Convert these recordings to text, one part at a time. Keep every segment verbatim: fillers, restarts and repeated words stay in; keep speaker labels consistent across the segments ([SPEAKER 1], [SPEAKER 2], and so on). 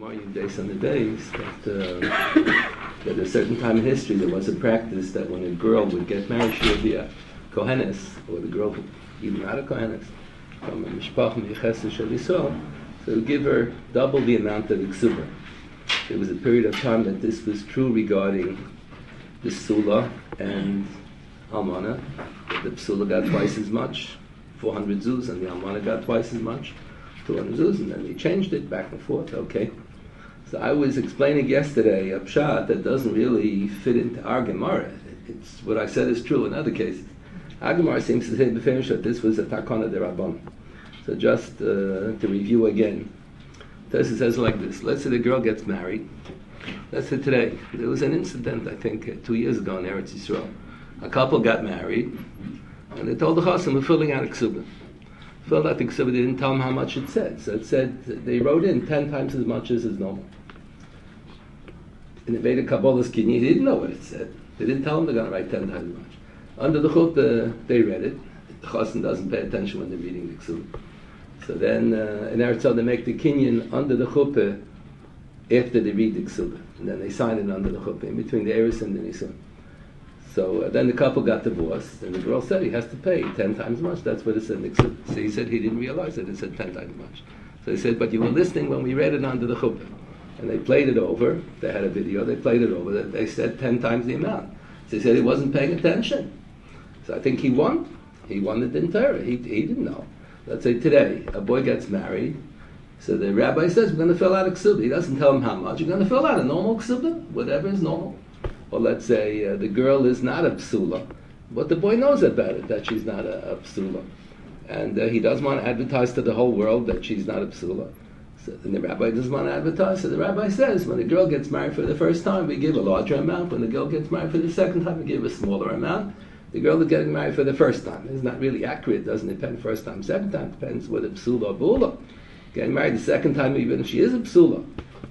[SPEAKER 1] Maryam days on the days that, uh, that at a certain time in history there was a practice that when a girl would get married, she would be a Kohenes, or the girl even not a Kohenes, from a Mishpach Meichesed Shel Yisrael, so it would give her double the amount of Iksuba. There was a period of time that this was true regarding the Psula and Almana. The Psula got twice as much, four hundred zuz, and the Almana got twice as much, two hundred zuz, and then they changed it back and forth. Okay. So I was explaining yesterday a pshat that doesn't really fit into our Gemara. It's what I said is true in other cases. Our Gemara seems to say beferish that this was a takana derabban. So just uh, to review again, Tosfos says like this: let's say the girl gets married. Let's say today there was an incident, I think, uh, two years ago in Eretz Yisrael. A couple got married, and they told the chassan, we're filling out a ksuba. Filled out the ksuba, they didn't tell them how much it said. So it said, they wrote in ten times as much as is normal. In the Veda Kabbalah's Kinyi, they didn't know what it said. They didn't tell them they're going to write ten times as much. Under the chuppah, they read it. The chassan doesn't pay attention when they're reading the ksuba. So then, uh, in Eretz Yisrael, they make the kinyan under the chuppah after they read the ksuba. And then they sign it under the chuppah, in between the eris and the nisun. So uh, then the couple got divorced, and the girl said he has to pay ten times as much. That's what it said in the ksuba. So he said he didn't realize that it said ten times as much. So he said, but you were listening when we read it under the chuppah. And they played it over. They had a video. They played it over. They said ten times the amount. So he said he wasn't paying attention. So I think he won. He won it in Torah. He, he didn't know. Let's say today, a boy gets married. So the rabbi says, we're going to fill out a ksuba. He doesn't tell him how much. You're going to fill out a normal ksuba, whatever is normal. Or let's say uh, the girl is not a psula. But the boy knows about it, that she's not a, a psula. And uh, he doesn't want to advertise to the whole world that she's not a psula. So, and the rabbi doesn't want to advertise. So the rabbi says, when the girl gets married for the first time, we give a larger amount. When the girl gets married for the second time, we give a smaller amount. The girl is getting married for the first time. It's not really accurate. It doesn't depend first time, second time. It depends whether psula or bula. Getting married the second time, even if she is a psula,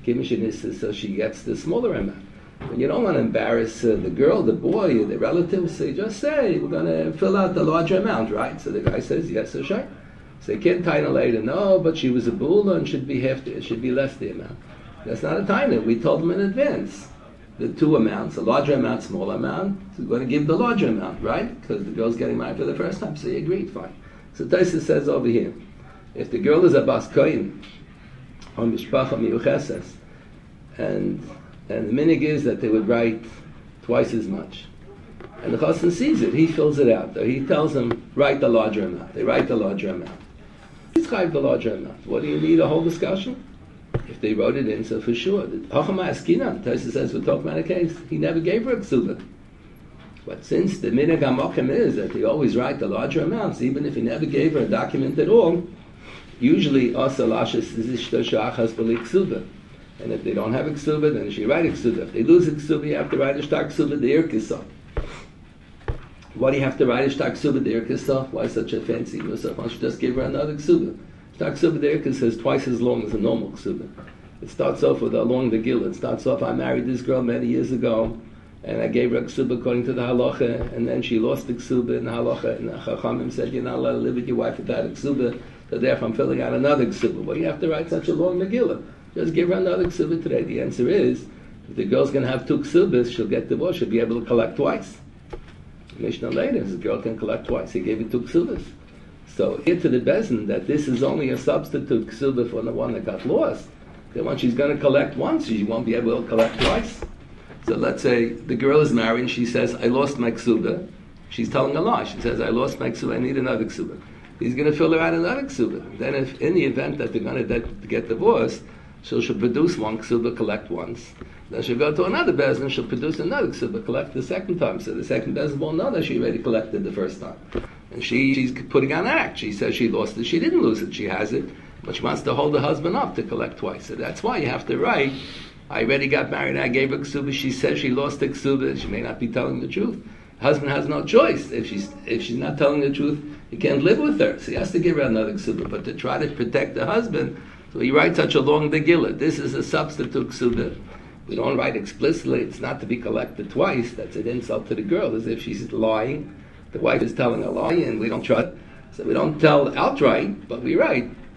[SPEAKER 1] so she gets the smaller amount. When you don't want to embarrass uh, the girl, the boy, the relatives, so you just say, we're going to fill out the larger amount, right? So the guy says, yes, so sure. So you can't tie later, no, but she was a bula and should be half the, it should be less the amount. That's not a time. We told them in advance. The two amounts, a larger amount, smaller amount, so we're going to give the larger amount, right? Because the girl's getting married for the first time, so you agreed, fine. So Tosfos says over here, if the girl is a bas kohen, or mishpacha miyucheses, and and the minig is that they would write twice as much, and the chassan sees it, he fills it out. He tells them, write the larger amount. They write the larger amount. He's write the larger amount. What do you need a whole discussion? If they wrote it in, so for sure. Hachama Askinan, Tosfos says, we're talking about a case. He never gave her a ksuba. But since the minig hamokim is that they always write the larger amounts, even if he never gave her a document at all, usually asa lashes is ishto achas b'li ksuba. And if they don't have a ksuba, then she write a ksuba. If they lose a ksuba, you have to write a shtar ksuba the irkisa. Why do you have to write a shtar ksuba the irkisa? Why such a fancy nusach? Why don't you just give her another ksuba? Shtar ksuba the irkisa is twice as long as a normal ksuba. It starts off with a long the gil. It starts off, I married this girl many years ago, and I gave her a ksuba according to the halacha, and then she lost the ksuba in the halacha, and the chachamim said, you're not allowed to live with your wife without a ksuba, so therefore I'm filling out another ksuba. Well, you have to write such a long megillah. Just give her another ksuba today. The answer is, if the girl's going to have two ksubas, she'll get divorced, she'll be able to collect twice. Mishnah later, the girl can collect twice. He gave her two ksubas. So here to the bezin that this is only a substitute ksuba for the one that got lost. Then when she's going to collect once, she won't be able to collect twice. So let's say the girl is married and she says, I lost my ksuba. She's telling a lie. She says, I lost my ksuba, I need another ksuba. He's going to fill her out another ksuba. Then if in the event that they're going to get divorced, so she'll produce one ksuba, collect once. Then she'll go to another bezin, she'll produce another ksuba, collect the second time. So the second bezin won't know that she already collected the first time. And she, she's putting on an act. She says she lost it. She didn't lose it. She has it. But she wants to hold the husband up to collect twice. So that's why you have to write, I already got married, I gave her ksuba, she says she lost the ksuba, she may not be telling the truth. Husband has no choice. If she's if she's not telling the truth, he can't live with her. So he has to give her another ksuba. But to try to protect the husband, so he writes such a long megillah. This is a substitute ksuba. We don't write explicitly, it's not to be collected twice. That's an insult to the girl, as if she's lying. The wife is telling a lie, and we don't trust. So we don't tell outright, but we write.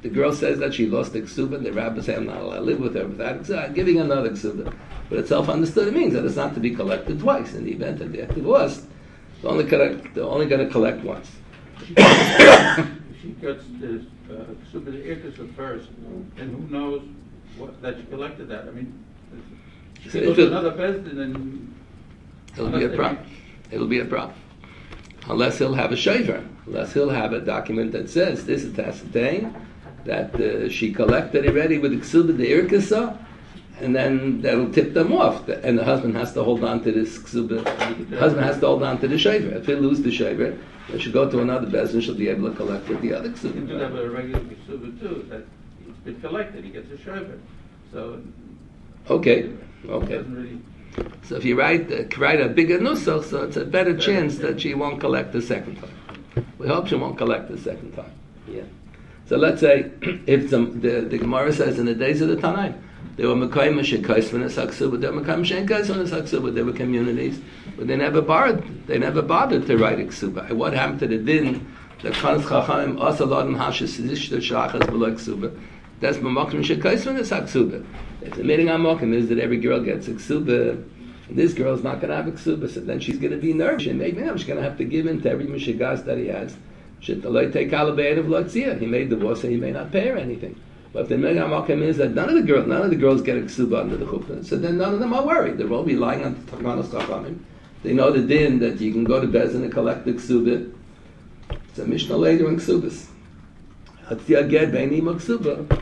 [SPEAKER 1] the girl says that she lost the ksuba, the rabbi says, I'm not allowed to live with her without ksuba, I'm giving another ksuba. But it's self-understood. It means that it's not to be collected twice. In the event that they are divorced, they're only, collect, they're only going to collect once.
[SPEAKER 2] She gets this uh, ksuba the irkus at first, and who knows what, that she collected that. I mean, she
[SPEAKER 1] So
[SPEAKER 2] goes
[SPEAKER 1] it-
[SPEAKER 2] to another person and...
[SPEAKER 1] It'll be a problem. It'll be a problem. Unless he'll have a shaver. Unless he'll have a document that says this is ascertained that uh, she collected already with the ksuba the irkasa, and then that'll tip them off. And the husband has to hold on to this ksuba. The husband has to hold on to the shaver. If he lose the shaver, they should go to another bezin. She'll be able to collect with the other
[SPEAKER 2] You can have
[SPEAKER 1] ksuba.
[SPEAKER 2] a regular ksuba too, that it's been collected, he gets a sherbet. So
[SPEAKER 1] Okay.
[SPEAKER 2] it
[SPEAKER 1] Okay.
[SPEAKER 2] doesn't really...
[SPEAKER 1] So if you write uh, write a bigger nusach, so it's a better chance that she won't collect the second time. We hope she won't collect the second time. Yeah. So let's say if the the, the Gemara says in the days of the Tanaim, there were Mekayim Shekaisvan Saksuba, there were Mekayim Shekaisvan Saksuba, there were communities, but they never bothered. They never bothered to write a ksuba. What happened to the din? The Kanas Chachamim Asaladim Hashis Zishta Shachas Below Ksuba. That's Mamakrim Shekaisvan Saksuba. If the meaning on Mokim is that every girl gets a ksuba, and this girl's not going to have a ksuba, so then she's going to be nervous, and maybe she's going to have to give in to every mishigas that he has. He may divorce her, he may not pay her anything. But if the meaning on Mokim is that none of the girls, none of the girls get a ksuba under the chuppah, so then none of them are worried. They're all relying on the Takanas Chachamim. They know the din that you can go to Bezin and collect the ksuba. It's a Mishnah later in ksubas. Hatzia get beini ksuba.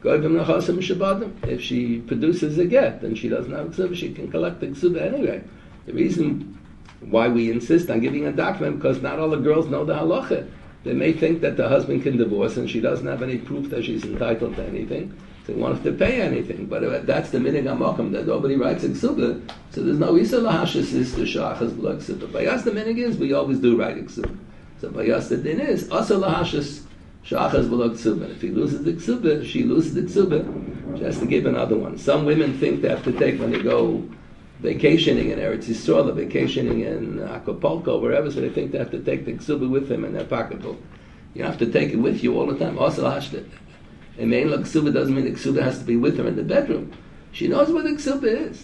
[SPEAKER 1] If she produces a get, then she doesn't have a ksuba, she can collect the ksuba anyway. The reason why we insist on giving a document, because not all the girls know the halacha. They may think that the husband can divorce and she doesn't have any proof that she's entitled to anything, so they want her to pay anything. But that's the minig hamokum, that nobody writes a ksuba, so there's no isa lahashis is the shachas below ksuba. Bayas the minig is, we always do write a ksuba. So bayas the din is, asa lahashis shachas below ksuba. If he loses the ksuba, she loses the ksuba, she has to give another one. Some women think they have to take when they go vacationing in Eretz Yisrael, or vacationing in Acapulco, wherever, so they think they have to take the ksuba with them in their pocketbook. You have to take it with you all the time. Also, hashtet. And main ksuba doesn't mean the ksuba has to be with her in the bedroom. She knows what the ksuba is.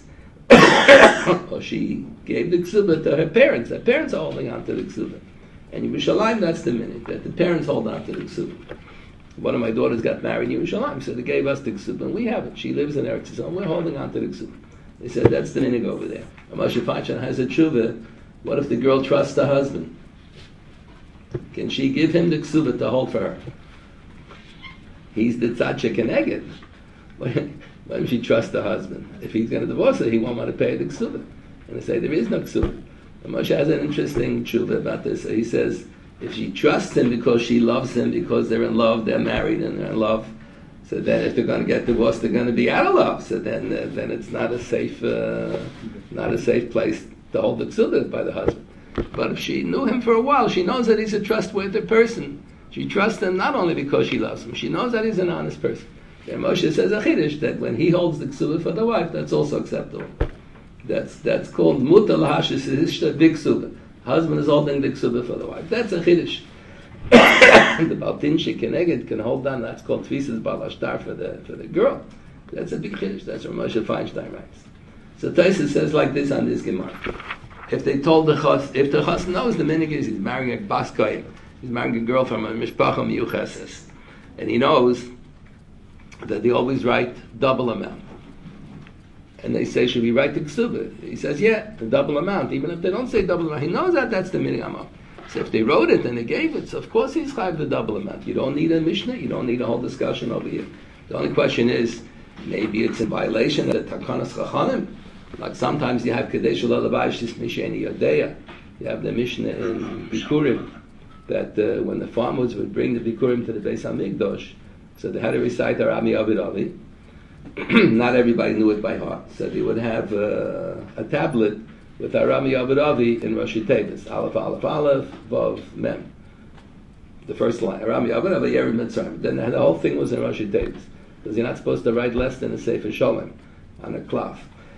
[SPEAKER 1] Or she gave the ksuba to her parents. Her parents are holding on to the ksuba. And Yerushalayim, that's the minute, that the parents hold on to the ksuba. One of my daughters got married in Yerushalayim, so they gave us the ksuba, and we have it. She lives in Eretz Yisrael, we're holding on to the ksuba. They said, that's the minig over there. Moshe Feinstein has a tshuva. What if the girl trusts the husband? Can she give him the ksuba to hold for her? He's the tzaddik keneged. Why don't she trust the husband? If he's going to divorce her, he won't want to pay the ksuba. And they say, there is no ksuba. And Moshe has an interesting tshuva about this. He says, if she trusts him because she loves him, because they're in love, they're married and they're in love, so then if they're going to get divorced, they're going to be out of love. So then uh, then it's not a safe uh, not a safe place to hold the ksuba by the husband. But if she knew him for a while, she knows that he's a trustworthy person. She trusts him not only because she loves him, she knows that he's an honest person. And Moshe says a chiddush that when he holds the ksuba for the wife, that's also acceptable. That's that's called mutar lahashis ishta big ksuba. Husband is holding the ksuba for the wife. That's a chiddush. The Baltin Shekeneged can hold on. That's called Tvisas Balashtar for the for the girl. That's a big chiddush. That's what Moshe Feinstein writes. So Taisa says like this on this Gemara: if they told the chas, if the chas knows the minig is he's marrying a baskoy, he's marrying a girl from a mishpacha miyucheses, and he knows that they always write double amount, and they say, should we write the ksuba? He says, yeah, the double amount. Even if they don't say double amount, he knows that that's the minig amount. So if they wrote it and they gave it, so of course he's chayav the double amount. You don't need a mishnah, you don't need a whole discussion over here. The only question is, maybe it's in violation of the takanas chachanim. Like sometimes you have kadesh l'lavayishis misheni yodeya. You have the mishnah in Bikurim that uh, when the farmers would bring the Bikurim to the Beis Hamikdash, so they had to recite Arami Avid Avi. Not everybody knew it by heart, so they would have uh, a tablet with Arami Avid Avi in Rashi Tevis, Aleph Aleph Aleph Vav Mem. The first line, Arami Avid Avi Yerim Mitzrayim. Then the whole thing was in Rashi Tevis, because you're not supposed to write less than a Sefer Sholem on a cloth.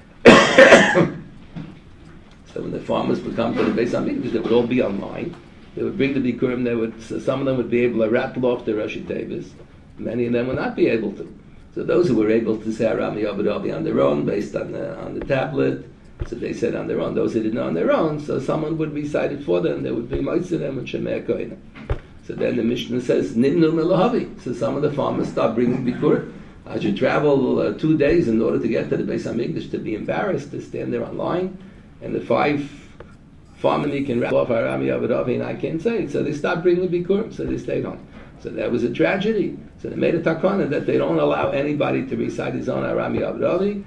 [SPEAKER 1] So when the farmers would come to the Beis Hamikdash, they would all be online. They would bring the Bikurim. They would, so some of them would be able to rattle off the Rashi Tevis, Many of them will not be able to. So those who were able to say Arami Abadavi on their own, based on the, on the tablet, so they said on their own. Those who didn't know on their own, so someone would recite it for them. They would be moitzah them with Shemei Kohen. So then the Mishnah says, Nimnu Melahavi. So some of the farmers start bringing Bikur. I should travel uh, two days in order to get to the Beis Hamikdash, to be embarrassed, to stand there online. And the five farmers can wrap off Arami Abadavi, and I can't say it. So they stopped bringing Bikur, so they stayed on. So that was a tragedy. So they made a takana that they don't allow anybody to recite his own Arami Abadavi,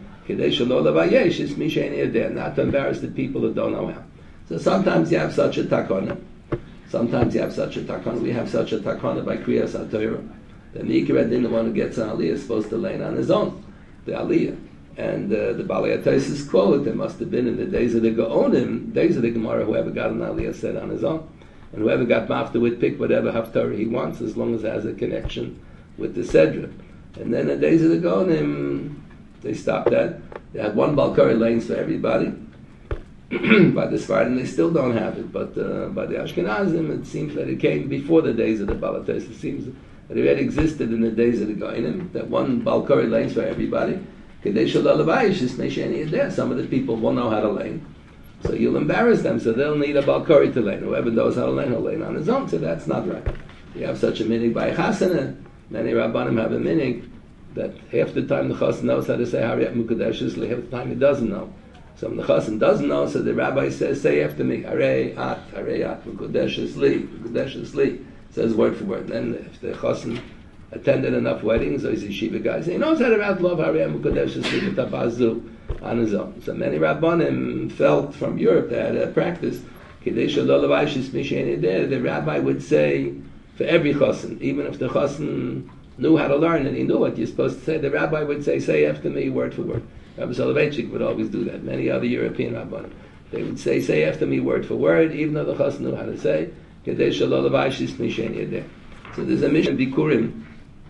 [SPEAKER 1] not to embarrass the people who don't know how. So sometimes you have such a takana. Sometimes you have such a takana. We have such a takana by Kriyas HaTorah. The Mikra Din, the one who gets an aliyah, is supposed to learn on his own, the aliyah. And uh, the Balei HaTosfos quote, it must have been in the days of the Gaonim, days of the Gemara, whoever got an aliyah said on his own. And whoever got mafta would pick whatever haftarah he wants, as long as it has a connection with the Sedra. And then in the days of the Gaonim, they stopped that. They had one Balkari lanes for everybody. By the Sfardim, they still don't have it. But uh, by the Ashkenazim, it seems that it came before the days of the Balates. It seems that it already existed in the days of the Goinim, that one Balkari lanes for everybody. Some of the people won't know how to lane. So you'll embarrass them, so they'll need a Balkari to lane. Whoever knows how to lane, will lane on his own. So that's not right. You have such a minig by Chasana. Many Rabbanim have a minig that half the time the chassan knows how to say Hariyat Mukadeshis, half the time he doesn't know. So when the chassan doesn't know, so the rabbi says, say after me, Harei At, Harei At, Mukadeshis Li, Mukadeshis Li, says word for word. And then if the chassan attended enough weddings, or he's a yeshiva guy, so he knows how to write love Hariyat Mukadeshis Li, Mutabazu, on his own. So many Rabbanim felt from Europe that uh, practice, the rabbi would say for every chassan, even if the chassan knew how to learn and he knew what you're supposed to say, the rabbi would say, say after me word for word. Rabbi Soloveitchik would always do that. Many other European rabbanim, they would say, say after me word for word, even though the chassan knew how to say. So there's a mission Bikurim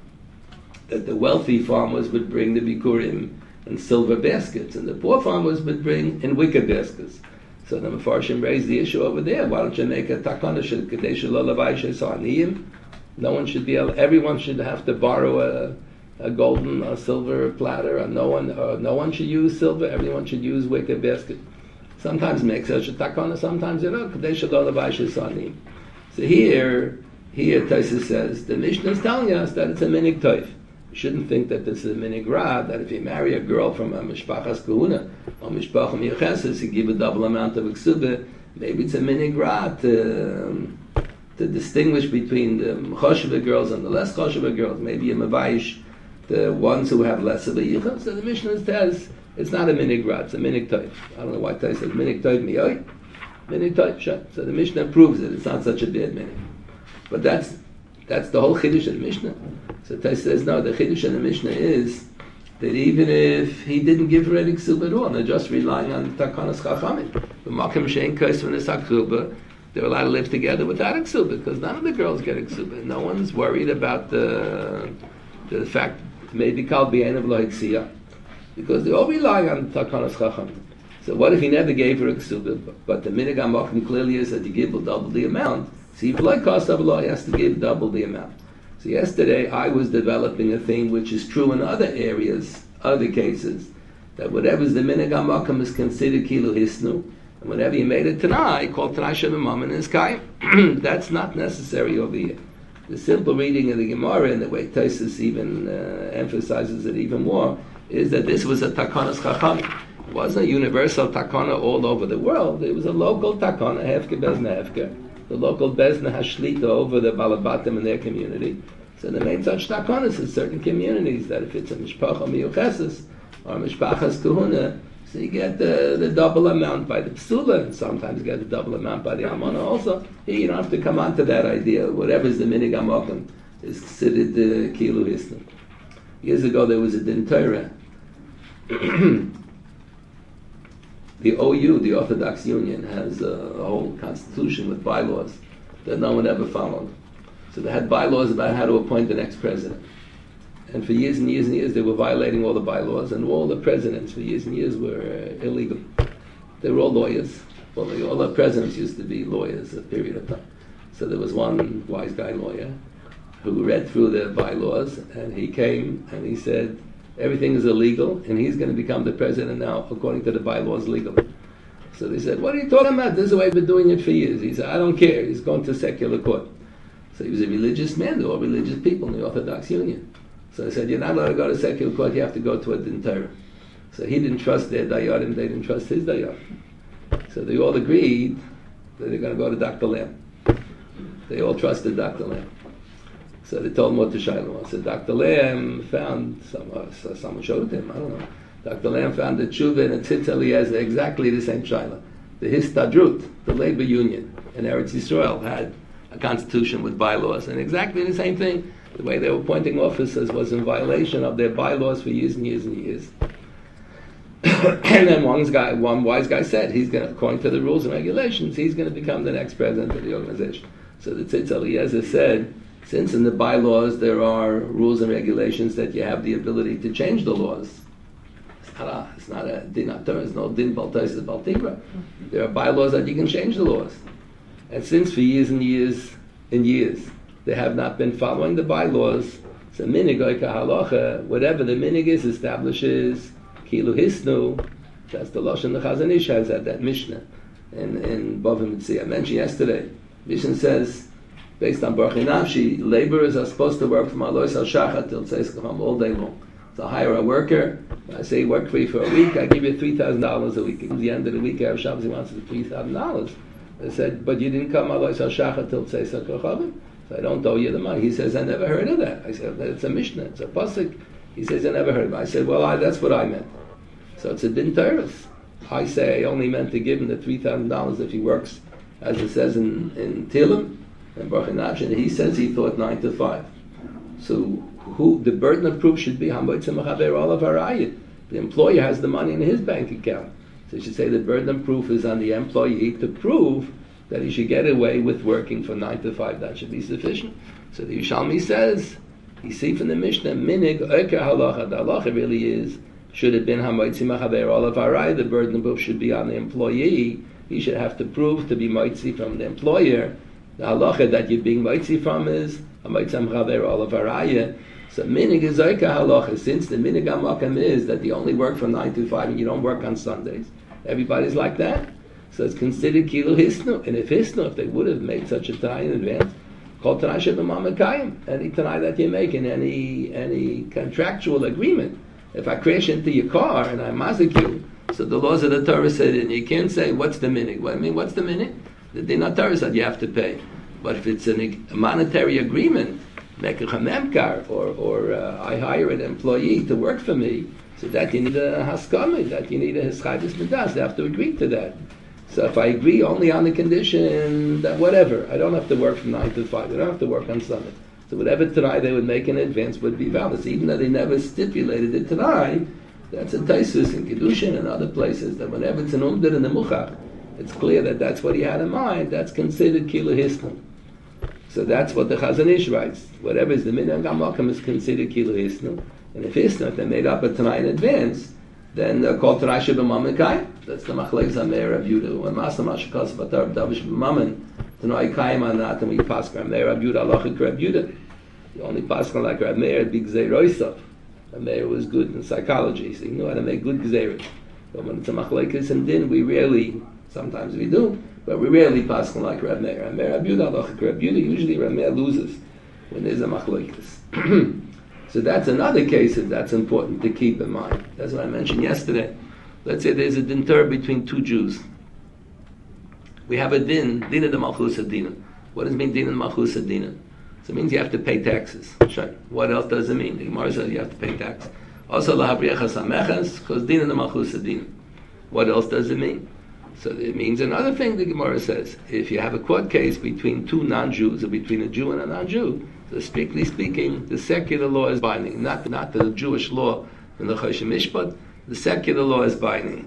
[SPEAKER 1] that the wealthy farmers would bring the Bikurim in silver baskets, and the poor farmers would bring in wicker baskets. So the Mefarshim raised the issue over there. Why don't you make a takana shel kedei shelo lavai shesaniyim? No one should be able, everyone should have to borrow a, a golden or silver platter, or no one, or no one should use silver. Everyone should use wicker basket. Sometimes make such a takana, sometimes you know kedei shelo lavai shesaniyim. So here, here Tosfos says the Mishnah is telling us that it's a minig toif. You shouldn't think that this is a minig ra, that if you marry a girl from a mishpachas kahuna or mishpacha miyacheses, you give a double amount of ksubah. Maybe it's a minig ra to, um, to distinguish between the choshev girls and the less choshev girls. Maybe a mavayish the ones who have less of a yichud. So the Mishnah says it's not a minig ra, it's a minig toif. I don't know why Tosfos says minig toif miyoy. Minig toif, sure. So the Mishnah proves it. It's not such a bad minig. But that's that's the whole chiddush of the Mishnah. So Tosfos says, no, the chiddush of the Mishnah is that even if he didn't give her any ksuba at all, they're just relying on takanas chachamim. The makom shein kos from the saksuba, they're allowed to live together without a ksuba, because none of the girls get a ksuba. No one's worried about the the fact maybe called b'yein of lohitzia, because they all rely on takanas chachamim. So what if he never gave her a ksuba, but the minig hamakom clearly is that he gave double the amount? So if like cost of law, he has to give double the amount. So yesterday I was developing a thing which is true in other areas, other cases, that whatever's the minig hamakom is considered kilu hisnu, and whenever you made it tanai, called tanai shemimam and his kai. That's not necessary over here. The simple reading of the Gemara, and the way Tosfos even uh, emphasizes it even more, is that this was a takanas chachamim. It wasn't a universal takana all over the world. It was a local takana, hefker bezna hefker. The local bezna has shlita over the balabatim in their community. So they made such takanas in certain communities that if it's a mishpacha miyucheses or a mishpachas kahuna, so you get the, the double amount by the psula, and sometimes you get the double amount by the almana also. Here you don't have to come on to that idea. Whatever's the minig hamakom is considered the kilu hisnu. Years ago there was a din Torah. The O U, the Orthodox Union, has a, a whole constitution with bylaws that no one ever followed. So they had bylaws about how to appoint the next president. And for years and years and years they were violating all the bylaws, and all the presidents for years and years were uh, illegal. They were all lawyers. Well, they, all the presidents used to be lawyers a period of time. So there was one wise guy lawyer, who read through the bylaws, and he came and he said, everything is illegal, and he's going to become the president now, according to the bylaws, legally. So they said, what are you talking about? This is the way I've been doing it for years. He said, I don't care. He's going to secular court. So he was a religious man. They're all religious people in the Orthodox Union. So they said, you're not allowed to go to secular court. You have to go to a din Torah. So he didn't trust their dayarim. They didn't trust his dayarim. So they all agreed that they're going to go to Doctor Lamb. They all trusted Doctor Lamb. So they told him what to Shiloh. So Doctor Lamb found, some, uh, someone showed it to him, I don't know. Doctor Lamb found the Tshuva and the Tzitz Eliezer exactly the same Shiloh. The Histadrut, the labor union in Eretz Yisrael, had a constitution with bylaws, and exactly the same thing. The way they were appointing officers was in violation of their bylaws for years and years and years. And then one guy, one wise guy said, he's going to, according to the rules and regulations, he's going to become the next president of the organization. So the Tzitz Eliezer said, since in the bylaws there are rules and regulations that you have the ability to change the laws, it's not a, it's not a din ator, it's no din baltais baltigra. There are bylaws that you can change the laws. And since for years and years and years they have not been following the bylaws, so minig oika halacha, whatever the minig is, establishes kilu hisnu. That's the lashon the Chazon Ish has at that Mishnah in in Bava Metzia. I mentioned yesterday. Mishnah says, based on Baruch Nafshi, laborers are supposed to work from Alois al Shachat till Tzeis Kacham all day long. So I hire a worker. I say work for you for a week. I give you three thousand dollars a week. At the end of the week, Erev Shabbos, he wants the three thousand dollars. I said, but you didn't come Alois al Shachat till Tzeis Kacham. So I don't owe you the money. He says, I never heard of that. I said, it's a Mishnah, it's a pasuk. He says, I never heard of it. I said, well, I, that's what I meant. So it's a din Torahs. I say I only meant to give him the three thousand dollars if he works, as it says in in Tehillim and Baruch Nafshi. He says he thought nine to five. So who the burden of proof should be? The employer has the money in his bank account. So you should say the burden of proof is on the employee to prove that he should get away with working from nine to five. That should be sufficient. So the Yishalmi says, you see from the Mishnah, minig oker halacha. The halacha really is, should have been hamoitzi machaber olav harai. The burden of proof should be on the employee. He should have to prove to be moitzi from the employer. The halacha that you're being moitzi from is hamoitzi machaber olav harai. So minig is oker halacha. Since the minig hamakam is that you only work from nine to five and you don't work on Sundays, everybody's like that. So it's considered kilu hisnu. And if hisnu, if they would have made such a tanai in advance, called tanai shebemakayim, any tanai that you make in any any contractual agreement. If I crash into your car and I mazik you, so the laws of the Torah said, and you can't say what's the minig. What I mean, what's the minig? The din Torah said you have to pay. But if it's an, a monetary agreement, make a chamemkar, or or uh, I hire an employee to work for me, so that you need a haskami, that you need a hischayvus midas. They have to agree to that. So if I agree only on the condition that whatever, I don't have to work from nine to five, I don't have to work on Sunday. So whatever tanai they would make in advance would be valid. So even though they never stipulated it tanai, that's a taisus in Kedushin and other places, that whenever it's an umdid in the muchach, it's clear that that's what he had in mind, that's considered kilu hisnu. So that's what the Chazon Ish writes. Whatever is the minhag hamakam is considered kilu hisnu. And if hisnu, if they made up a tanai in advance, then they're called Tanai Shebemamakai. That's the Machlek Zameir Rav Yudah. When Masa Mashakas Batar Davish B'Maman, Tanai Kaim Anat, and we pass Rav Meir Rav Yudah, Alachik Rav Yudah. The only pasuk like Rav Meir, Big Gzeiroisav. Rav Meir was good in psychology, so he knew how to make good Gzeiros. But when it's a Machlekes and Din, we rarely, sometimes we do, but we rarely pass like Rav Meir. Rav Meir Rav Yudah, Alachik Rav Yudah, usually Rav Meir loses when there's a Machlekes. So that's another case that that's important to keep in mind. That's what I mentioned yesterday. Let's say there's a din Torah between two Jews. We have a din, din of the malchus adina. What does it mean, din of the malchus adina? So it means you have to pay taxes. Sure. What else does it mean? The Gemara says you have to pay taxes. Also, lahabriachas hamechas, because din of the malchus adina. What else does it mean? So it means another thing the Gemara says. If you have a court case between two non-Jews, or between a Jew and a non-Jew, so strictly speaking, the secular law is binding, not not the Jewish law in the Choshen Mishpat. The secular law is binding.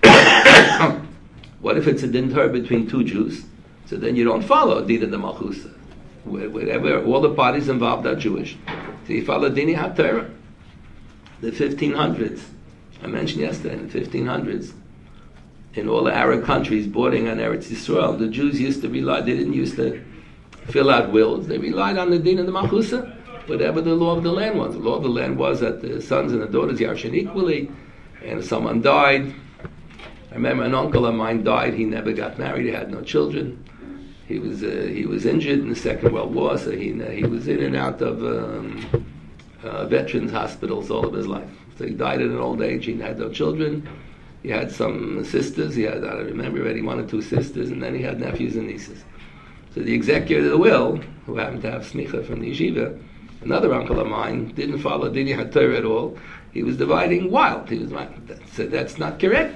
[SPEAKER 1] What if it's a din Torah between two Jews? So then you don't follow din of the malchus. Whatever, all the parties involved are Jewish. So you follow dini haTorah. The fifteen hundreds, I mentioned yesterday, in the fifteen hundreds, in all the Arab countries bordering on Eretz Yisrael, the Jews used to rely. They didn't used to. fill out wills. They relied on the din of the Malchusa, whatever the law of the land was. The law of the land was that the sons and the daughters yarshin equally, and if someone died, I remember an uncle of mine died, he never got married, he had no children. He was uh, he was injured in the Second World War, so he he was in and out of um, uh, veterans hospitals all of his life. So he died at an old age, he had no children. He had some sisters, he had, I don't remember already, one or two sisters, and then he had nephews and nieces. So the executor of the will, who happened to have smicha from the yeshiva, another uncle of mine, didn't follow Dini HaTorah at all. He was dividing wild. He was like, that, so that's not correct.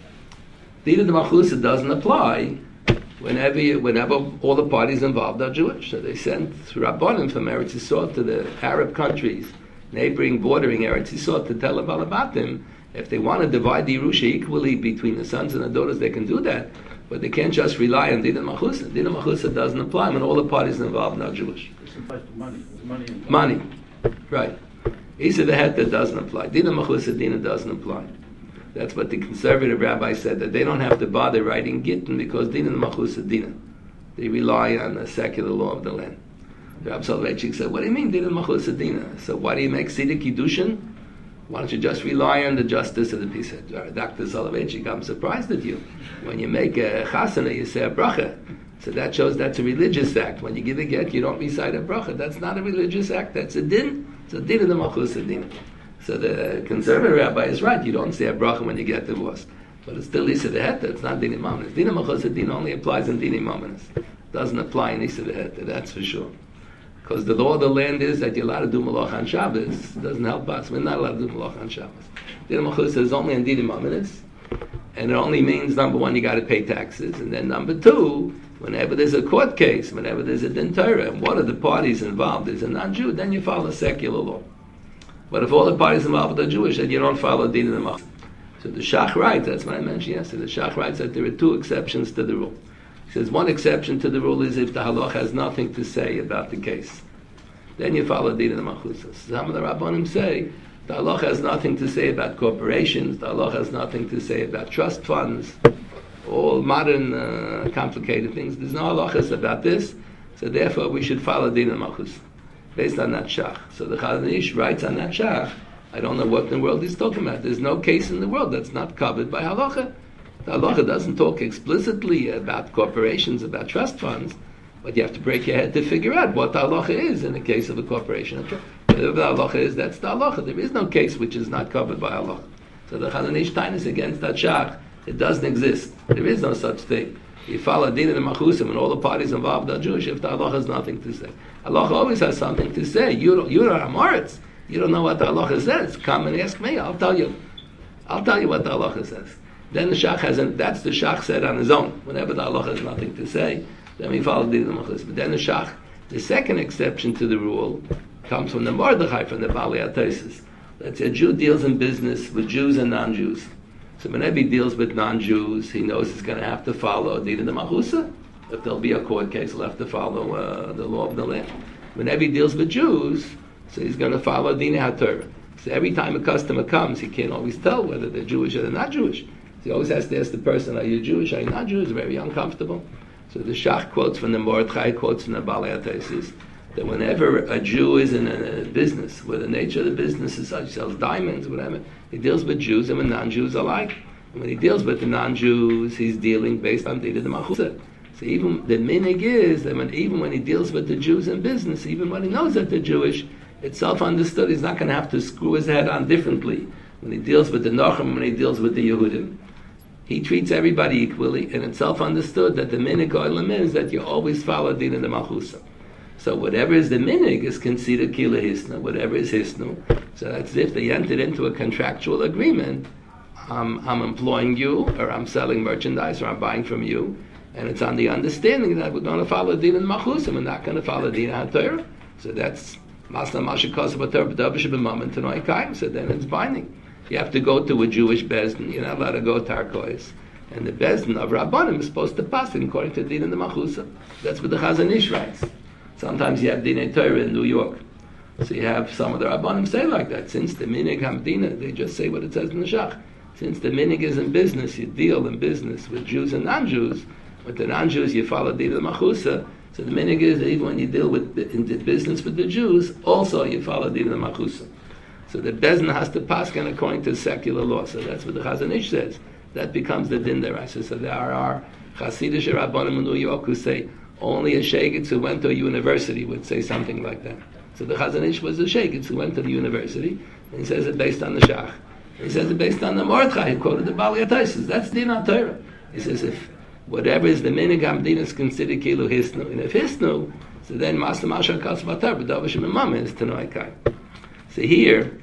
[SPEAKER 1] Dina de Malchusa doesn't apply whenever you, whenever all the parties involved are Jewish. So they sent Rabbanim from Eretz Yisrael to the Arab countries, neighboring, bordering Eretz Yisrael, to tell about about them. If they want to divide the Yerusha equally between the sons and the daughters, they can do that. But they can't just rely on Dina Malchusa. Dina Malchusa doesn't apply when all the parties involved are Jewish.
[SPEAKER 2] This applies to money. There's money involved.
[SPEAKER 1] Money, right. Isa the het that doesn't apply. Dina Malchusa Dina doesn't apply. That's what the conservative rabbi said, that they don't have to bother writing Gittin because Dina Malchusa Dina. They rely on the secular law of the land. Rabbi Soloveitchik said, what do you mean Dina Malchusa Dina? So why do you make Siddur Kiddushin? Why don't you just rely on the justice of the peace? Doctor Soloveitchik, I'm surprised at you. When you make a chasana, you say a bracha. So that shows that's a religious act. When you give a get, you don't recite a bracha. That's not a religious act. That's a din. It's a din of the Malchusa Dina. So the conservative rabbi is right. You don't say a bracha when you get divorced. But it's still Isa the Heta. It's not Dina Mamonis. Dina Malchusa Dina only applies in Dina Mamonis. It doesn't apply in Isa the Heta. That's for sure. Because the law of the land is that you're allowed to do malach on Shabbos. It doesn't help us. We're not allowed to do malach on Shabbos. Dina Malchusa is only in Dina Mamonis. And it only means, number one, you got to pay taxes. And then number two, whenever there's a court case, whenever there's a din Torah, and one of the parties involved is a non-Jew, then you follow secular law. But if all the parties involved are Jewish, then you don't follow Din of the Malchusa. So the Shach writes, that's what I mentioned yesterday, the Shach writes that there are two exceptions to the rule. He says one exception to the rule is if the halach has nothing to say about the case. Then you follow Din of the Malchusa. Some of the Rabbanim say the halach has nothing to say about corporations, the halach has nothing to say about trust funds, all modern uh, complicated things. There's no halachas about this, so therefore we should follow Din of the Malchusa based on that shach. So the Chazon Ish writes on that shach, I don't know what in the world he's talking about. There's no case in the world that's not covered by halacha. The halacha doesn't talk explicitly about corporations, about trust funds, but you have to break your head to figure out what the halacha is in the case of a corporation. Whatever the halacha is, that's the halacha. There is no case which is not covered by halacha. So the Chazon Ish is against that shach. It doesn't exist. There is no such thing. You follow Din of the Malchusa and all the parties involved are Jewish if the halacha has nothing to say. Halacha always has something to say. You don't, you're a Amoritz. You don't know what the halacha says. Come and ask me. I'll tell you. I'll tell you what the halacha says. Then the shach hasn't. That's the shach said on his own. Whenever the halacha has nothing to say, then we follow Din of the Malchusa. But then the shach, the second exception to the rule, comes from the Mordechai, from the Baalei HaTosfos. That's a Jew deals in business with Jews and non-Jews. So whenever he deals with non-Jews, he knows he's going to have to follow Din of the Malchusa. If there'll be a court case, he'll have to follow uh, the law of the land. Whenever he deals with Jews, so he's going to follow Din HaTorah. So every time a customer comes, he can't always tell whether they're Jewish or they're not Jewish. So he always has to ask the person, are you Jewish, are you not Jewish? It's very uncomfortable. So the Shach quotes from the Mordechai, quotes from the Baalei HaTosfos, that whenever a Jew is in a business, where the nature of the business is such, he sells diamonds, whatever, he deals with Jews and with non-Jews alike. And when he deals with the non-Jews, he's dealing based on Din of the Malchusa. So even the minig is that when, even when he deals with the Jews in business, even when he knows that they're Jewish, it's self-understood. He's not going to have to screw his head on differently when he deals with the Nochim, when he deals with the Yehudim. He treats everybody equally, and it's self-understood that the minig oilam is that you always follow Din of the Malchusa. So whatever is the minig is considered kila hisna, whatever is hisnu. So that's if they entered into a contractual agreement. Um, I'm employing you, or I'm selling merchandise, or I'm buying from you, and it's on the understanding that we're going to follow Din and Malchusa, we're not going to follow Din HaTorah. So that's Masna Mashikos B'Torah B'Davish B'Mam and Tanoi Kaim. So then it's binding. You have to go to a Jewish bezdin. You're not allowed to go to Tarkois. And the bezdin of Rabbanim is supposed to pass it according to Din and the Malchusa. That's what the Chazon Ish writes. Sometimes you have Dinei Torah in New York. So you have some of the Rabbanim say like that. Since the minig hamdina, they just say what it says in the Shach. Since the minig is in business, you deal in business with Jews and non-Jews. With the non-Jews, you follow Din of the Malchusa. So the minig is that even when you deal with in the business with the Jews, also you follow din the machusa. So the bezin has to paskin according to secular law. So that's what the Chazon Ish says. That becomes the din deraisa. So there are Hasidic Rabbanim in New York who say only a sheikh who went to a university would say something like that. So the Chazon Ish was a sheikh who went to the university, and he says it based on the Shach. He says it based on the Mordechai, he quoted the Bali Ataisis. That's din on Torah. He says if whatever is the minig hamdin is considered kilu hisnu, and if hisnu, so then Masla Mashal Kas Vatar, but Davashim Imam is Tanoi Kai. So here,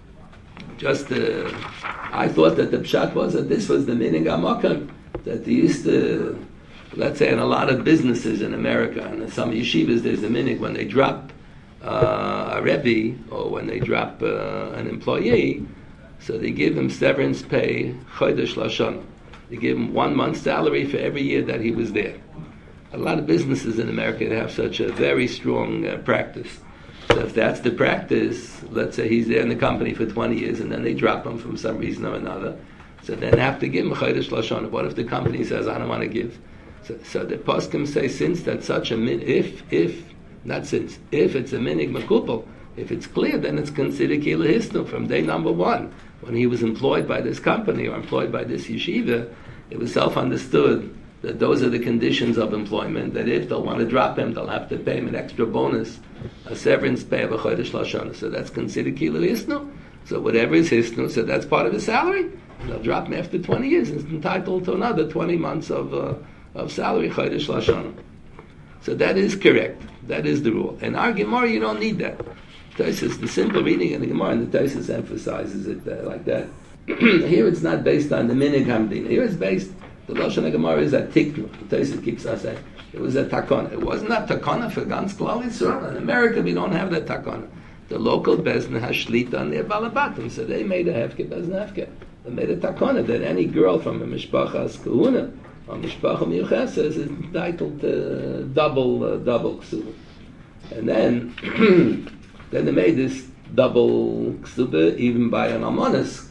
[SPEAKER 1] just uh, I thought that the pshat was that this was the minig hamakam, that they used to, let's say in a lot of businesses in America, and in some yeshivas there's a minig when they drop uh, a rebbe, or when they drop uh, an employee, so they give him severance pay, chodesh lashon. They give him one month's salary for every year that he was there. A lot of businesses in America have such a very strong uh, practice. So if that's the practice, let's say he's there in the company for twenty years and then they drop him from some reason or another, so then they have to give him chodesh lashon. What if the company says, I don't want to give? So, so the poskim say, since that's such a min, if, if, not since, if it's a minig makupal, if it's clear, then it's considered kila hisnu from day number one. When he was employed by this company or employed by this yeshiva, it was self-understood that those are the conditions of employment, that if they'll want to drop him, they'll have to pay him an extra bonus, a severance pay of a chodesh lashon. So that's considered kila hisnu. So whatever is hisnu, so that's part of his salary. And they'll drop him after twenty years. He's entitled to another twenty months of uh, of salary, chodesh lashon. So that is correct. That is the rule. And our Gemara, you don't need that. Taisus, the simple reading in the Gemara, and the Taisus emphasizes it uh, like that. Here it's not based on the minig hamdin. Here it's based, the Lashon Gemara is a tiknu. The Taisus keeps us saying, it was a takana. It wasn't a takana for Gans Klal Yisrael. In America we don't have that takana. The local bezna has shlita on their balabatim, so they made a hefke bezna hefke. They made a takana that any girl from a mishpachas kahuna or mishpacha miyuches is entitled to double, uh, double ksuba. And then, then they made this double ksuba even by an almonas,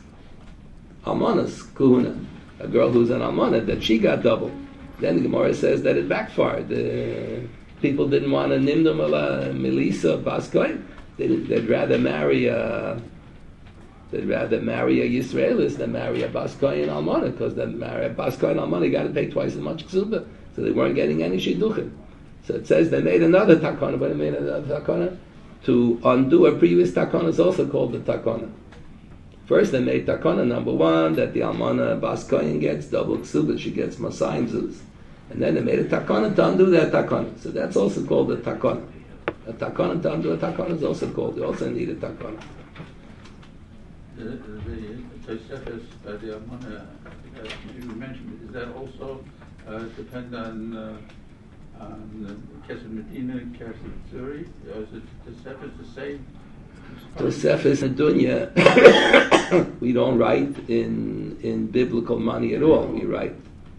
[SPEAKER 1] almonas kahuna, a girl who's an almona, that she got double. Then the Gemara says that it backfired. The people didn't want a nimdum ala Melissa Baskoy. They'd, they'd rather marry a they'd rather marry a Yisraelis than marry a Baskoy almona, because the marry a Baskoy almona got to pay twice as much ksuba, so they weren't getting any shidduchim. So it says they made another takana, but they made another takana to undo a previous takana is also called the takana. First they made takana number one, that the almana Baskoyan gets double ksuba, she gets masayim zuz. And then they made a takana to undo that takana. So that's also called a takana. A takana to undo a takana is also called, you also need a takana.
[SPEAKER 2] The Tosefes, uh, the almana, uh, you mentioned, is that also uh, depend on uh, on Kesed Medina and Kesed Zuri? Or is it Tosefes the same?
[SPEAKER 1] Tosefes and Dunya, we don't write in in biblical money at all. We write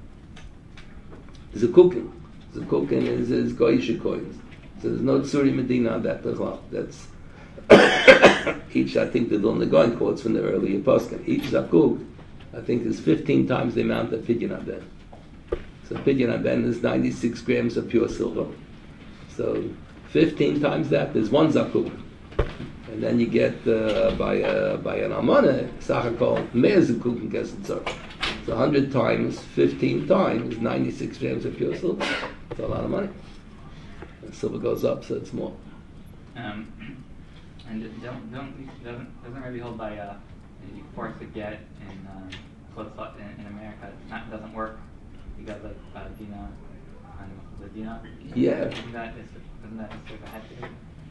[SPEAKER 1] Zukukin. Zukukin is is goyish coins. So there's no Tzuri Medina on that as well. That's each. I think the Vilna Gaon quotes from the earlier poskim. Each zakuk, I think, is fifteen times the amount of pidyon aben. So pidyon aben is ninety-six grams of pure silver. So fifteen times that is one zakuk. And then you get uh, by uh, by an almana, sachakol me'er zakuk and kesed tzara. So one hundred times, fifteen times, ninety-six grams of pure silver. It's a lot of money. And silver goes up, so it's more.
[SPEAKER 3] Um, and don't don't doesn't doesn't really hold by uh, you force a get in um, close in, in America. It's not doesn't work. You got like uh, Dina and Ladina.
[SPEAKER 1] Yeah.
[SPEAKER 3] Isn't that is isn't that sort of a head to it?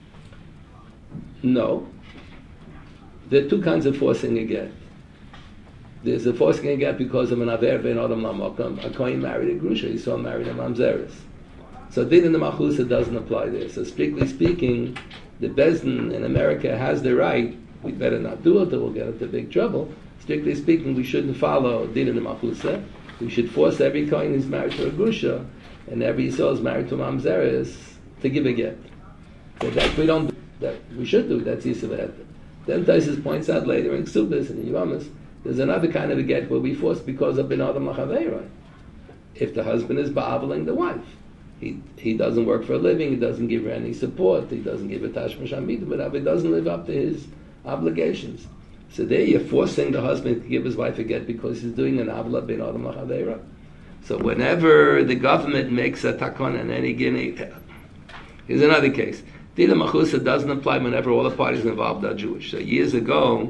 [SPEAKER 1] No. There are two kinds of forcing a get. There's a forcing a get because of an aver ben adam lamakam. A kohen married a grusha, he saw married a mamzeres. So din in the machusa doesn't apply there. So strictly speaking, the bezdin in America has the right. We better not do it, or we'll get into big trouble. Strictly speaking, we shouldn't follow din in the machusa. We should force every kohen who's married to a grusha and every yisrael is married to a mamzeres to give a get. So that we don't. That we should do. That's Yisrael. Then Taisus points out later in Ksubis and in Yevamis, there's another kind of a get where we force because of ben adam lachaveira. If the husband is ba'avaling the wife, he he doesn't work for a living, he doesn't give her any support, he doesn't give her tashmish hamid, but he doesn't live up to his obligations. So there you're forcing the husband to give his wife a get because he's doing an avla bin adam l'chaveira. So whenever the government makes a takon in any guinea, here's another case. Dina Machusa doesn't apply whenever all the parties involved are Jewish. So years ago,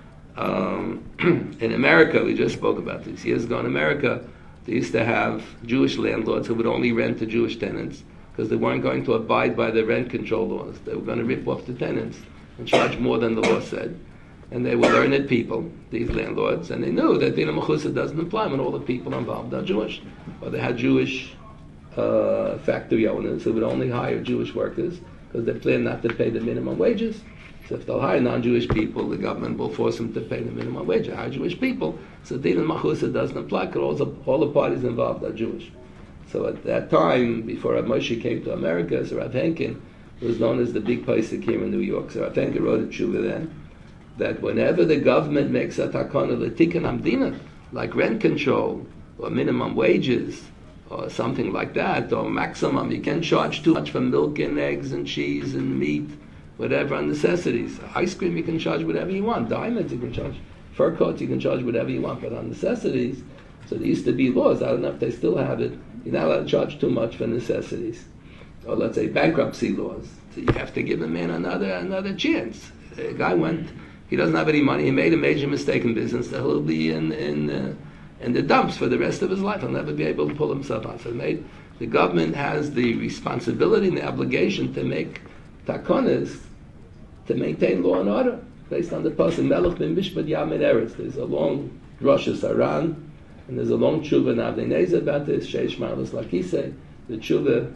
[SPEAKER 1] um, in America, we just spoke about this. Years ago in America, they used to have Jewish landlords who would only rent to Jewish tenants because they weren't going to abide by the rent control laws. They were going to rip off the tenants and charge more than the law said. And they were learned people, these landlords, and they knew that Dina Machusa doesn't apply when all the people involved are Jewish. Or they had Jewish uh, factory owners who would only hire Jewish workers because they plan not to pay the minimum wages. So if they'll hire non-Jewish people, the government will force them to pay the minimum wage. Hire Jewish people. So Din al-Machusa doesn't apply because all the, all the parties involved are Jewish. So at that time, before Rav Moshe came to America, so Rav Henkin was known as the big Pesach here in New York. So Rav Henkin wrote a tshuva then, that whenever the government makes a takana l'tikkun hamdina, like rent control, or minimum wages, or something like that, or maximum, you can't charge too much for milk and eggs and cheese and meat, whatever on necessities. Ice cream you can charge whatever you want. Diamonds you can charge. Fur coats you can charge whatever you want. But on necessities, so there used to be laws, I don't know if they still have it, you're not allowed to charge too much for necessities. Or let's say bankruptcy laws. So you have to give a man another another chance. A guy went, he doesn't have any money, he made a major mistake in business that he'll be in, in, uh, in the dumps for the rest of his life. He'll never be able to pull himself out. So made, the government has the responsibility and the obligation to make takonas to maintain law and order based on the pasuk Melech ben Mishpat Yamin Eretz. There's a long Rosh Hashanah and there's a long tshuva in Avnei Nezer about this. Sheish Marlos Lakise. The tshuva,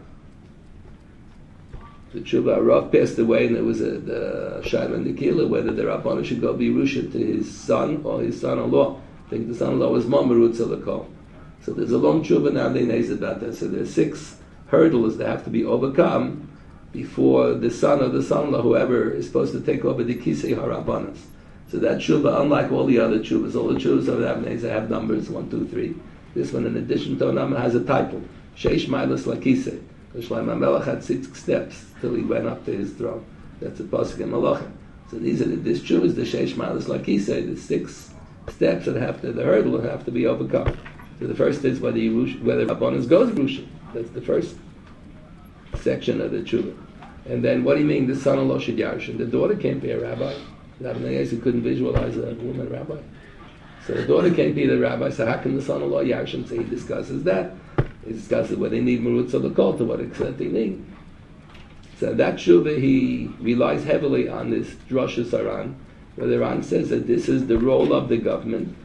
[SPEAKER 1] the tshuva Rav passed away, and there was a the Shaila and the Kila whether the Rabbanu should go be Yerusha to his son or his son-in-law. I think the son-in-law was Mamarut Tzalakol. So there's a long tshuva in Avnei Nezer about that. So there's six hurdles that have to be overcome before the son or the son-in-law, whoever, is supposed to take over the Kisei HaRabbanos. So that tshuva, unlike all the other tshuvas, all the tshuvas of Avnei Nezer have numbers, one, two, three. This one, in addition to a number, has a title. Sheish Mailas Lakise. Because Shlomo HaMelech had six steps till he went up to his throne. That's a pasuk in Malachim. So these are the, this tshuva is the Sheish Mailas Lakise, the six steps that have to, the hurdle that have to be overcome. So the first is whether you, whether Rabbanos goes Rusha. That's the first section of the tshuva. And then what do you mean the son-in-law should yarshin? The daughter can't be a rabbi. Avnei Nezer couldn't visualize a woman rabbi. So the daughter can't be the rabbi, so how can the son-in-law yarshin? So he discusses that. He discusses whether they need merutz of the cult, to what extent they need. So that tshuva, he relies heavily on this Drosha Saran, where the Ran says that this is the role of the government.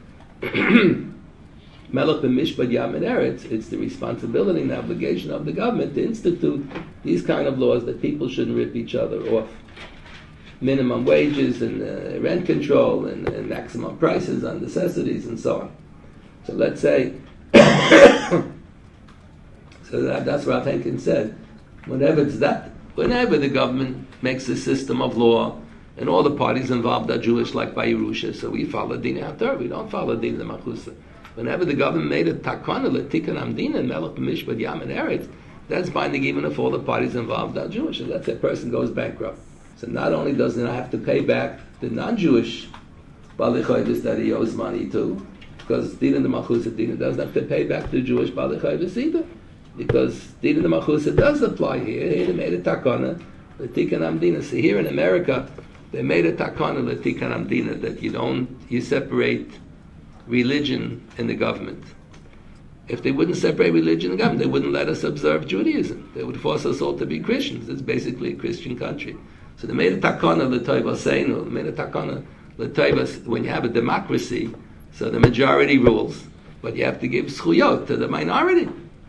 [SPEAKER 1] Melech b'mishpat yamin eretz, it's the responsibility and the obligation of the government to institute these kind of laws that people shouldn't rip each other off. Minimum wages and uh, rent control and, and maximum prices on necessities and so on. So let's say, so that, that's what Rav Henkin said. Whenever it's that, whenever the government makes a system of law and all the parties involved are Jewish, like by Yerusha, so we follow Din HaTorah, we don't follow Din Machusa. Whenever the government made a takana l'tikkun hamdina and melech b'mishpat yamin eretz, that's binding even if all the parties involved are Jewish. And let's say a person goes bankrupt. So not only does he not have to pay back the non-Jewish balei chayvus that he owes money to, because Din Machusa Din doesn't have to pay back the Jewish balei chayvus either, because Din Machusa does apply here. Here they made a takana l'tikkun hamdina. So here in America, they made a takana l'tikkun hamdina that you don't, you separate religion and the government. If they wouldn't separate religion and government, they wouldn't let us observe Judaism. They would force us all to be Christians. It's basically a Christian country. So they made a takana l'toiva seinu, they made a takana l'toiva when you have a democracy, so the majority rules, but you have to give zchuyot to the minority.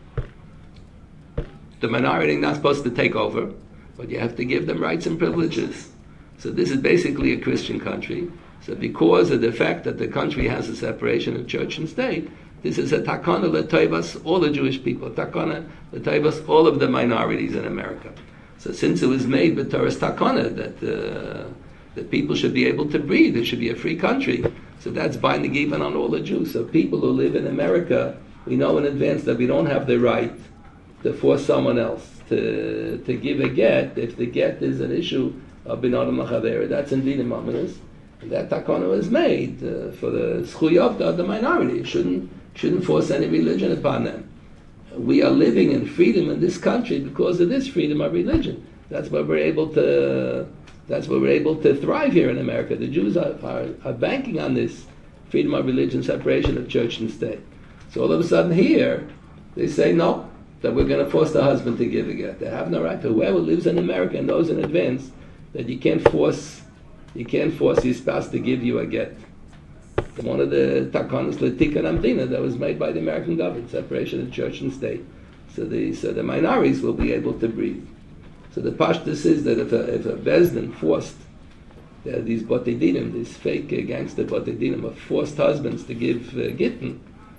[SPEAKER 1] The minority is not supposed to take over, but you have to give them rights and privileges. So this is basically a Christian country. So because of the fact that the country has a separation of church and state, this is a takana l'toivas all the Jewish people, takana l'toivas all of the minorities in America. So since it was made with Torah's takana that uh, that people should be able to breathe, it should be a free country. So that's binding even on all the Jews. So people who live in America, we know in advance that we don't have the right to force someone else to to give a get if the get is an issue of bin adam l'chavera. That's indeed a mamonis. And that takana was made uh, for the zchuyot of the minority. It shouldn't shouldn't force any religion upon them. We are living in freedom in this country because of this freedom of religion. That's why we're able to. That's why we're able to thrive here in America. The Jews are, are, are banking on this freedom of religion, separation of church and state. So all of a sudden here, they say no, that we're going to force the husband to give a get. They have no right to. Whoever lives in America knows in advance that you can't force, you can't force your spouse to give you a get. One of the takanas l'tikkun amdina that was made by the American government, separation of church and state. So the so the minorities will be able to breathe. So the pashtus is that if a if a bezdin forced uh, these botedinim, these fake uh, gangster botedinim, of forced husbands to give uh, gittin.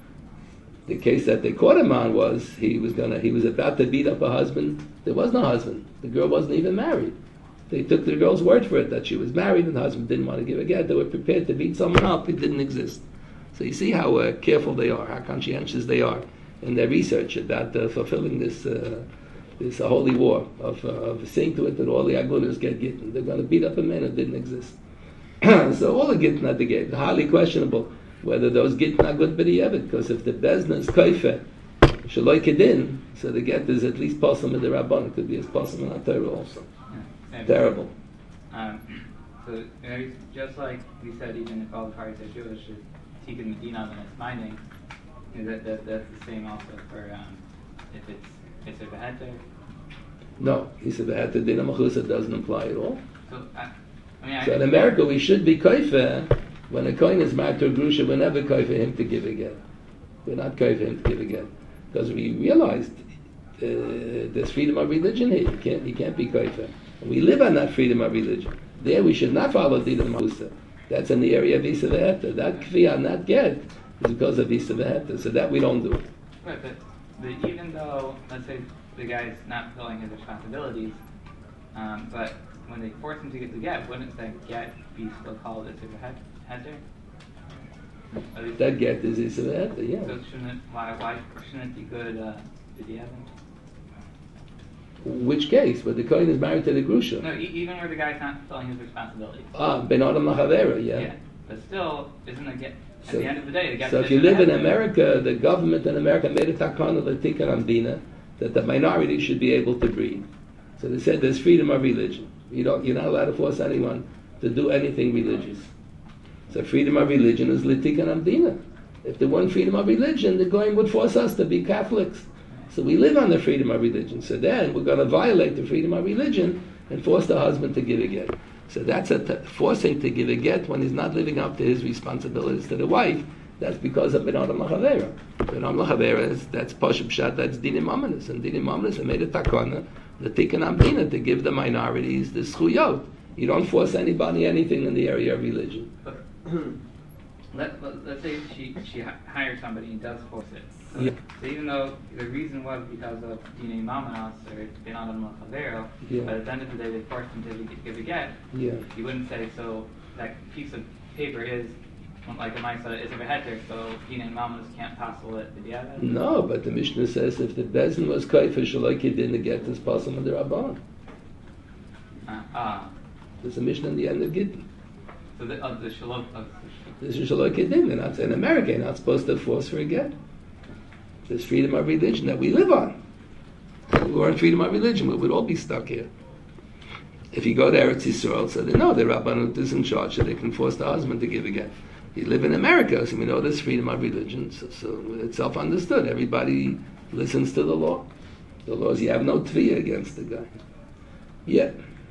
[SPEAKER 1] The case that they caught him on was he was gonna he was about to beat up a husband. There was no husband. The girl wasn't even married. They took the girl's word for it that she was married and the husband didn't want to give a get. They were prepared to beat someone up. It didn't exist. So you see how uh, careful they are, how conscientious they are in their research about uh, fulfilling this uh, this uh, holy war of, uh, of seeing to it that all the agunas get gittin. They're going to beat up a man that didn't exist. So all the gittin that they gave, highly questionable whether those gittin are good b'di'evet, because if the bezna is koife, shaloi kedin, so the get is at least possible in the Rabban. It could be as possible in the Torah also.
[SPEAKER 3] Yeah.
[SPEAKER 1] Terrible.
[SPEAKER 3] Um, so you know, just like we said, even if all the parties are Jewish, it's Tikkun Medina and it's binding. You know, that, that that's the same also for um, if it's it's a beheter.
[SPEAKER 1] No, he said the heter dina machusa doesn't apply at all.
[SPEAKER 3] So I, I mean, I
[SPEAKER 1] So in America, we should be koife when a kohen is married to a grusha. We're never koife him to give a get. We're not koife him to give a get because we realized uh, there's freedom of religion here. You can't you can't be koife. We live on that freedom of religion. There we should not follow Dina Mahusa. That's in the area of Isa Veheta. That kfiyah, not get, is because of Isa Veheta. So that we don't do.
[SPEAKER 3] Right, but, but even though, let's say, the guy's not fulfilling his responsibilities, um, but when they force him to get the get, wouldn't that get be still called Isa Veheta?
[SPEAKER 1] That get is Isa Veheta, yeah.
[SPEAKER 3] So shouldn't it, why, why shouldn't it be good uh, B'diavad?
[SPEAKER 1] Which case? Where the kohen is married to the grusha?
[SPEAKER 3] No, e- even where the guy's not fulfilling his responsibilities.
[SPEAKER 1] Ah, ben adam lachavera, yeah.
[SPEAKER 3] Yeah, but still, isn't a get at
[SPEAKER 1] So-
[SPEAKER 3] the end of the day? The get
[SPEAKER 1] So if you live in America, the government in America made a takana l'tikkun amdina that the minority should be able to breathe. So they said there's freedom of religion. You don't, you're not allowed to force anyone to do anything religious. So freedom of religion is l'tikkun amdina. If there weren't freedom of religion, the goyim would force us to be Catholics. So we live on the freedom of religion. So then we're going to violate the freedom of religion and force the husband to give a get. So that's a t- forcing to give a get when he's not living up to his responsibilities to the wife. That's because of Ben Adam Lachavera. Ben Adam Lachavera is, that's Poshup Shat, that's Dinim Amanis. And Dinim Amanis made a takana, the Tikkun Amdina, to give the minorities the schuyot. You don't force anybody anything in the area of religion.
[SPEAKER 3] But let, let, let's say she, she hi- hires somebody and does force it. So,
[SPEAKER 1] Yeah.
[SPEAKER 3] so even though the reason was because of Dine Mamanos or Ben Adam Lachavero,
[SPEAKER 1] Yeah.
[SPEAKER 3] but at the end of the day they forced him to give a get,
[SPEAKER 1] Yeah.
[SPEAKER 3] you wouldn't say, so that piece of paper is like a Maisa, it's a beheter, so Dine Mamanos can't possible it to be out.
[SPEAKER 1] No, but the Mishnah says if the bezin was kaifish, like he didn't get this possible in the Rabban.
[SPEAKER 3] Uh, ah.
[SPEAKER 1] There's a Mishnah in the end of Gittin.
[SPEAKER 3] So the, of the Shalom, of the
[SPEAKER 1] This is Shalom Kedin. They're not in America. You're not supposed to force for a get. There's freedom of religion that we live on. If we weren't freedom of religion, we would all be stuck here. If you go to Eretz Yisrael, so they know the Rabbanut is in charge, so they can force the husband to give a get. You live in America, so we know there's freedom of religion, so, so it's self-understood. Everybody listens to the law. The laws, you have no tviyah against the guy. Yeah.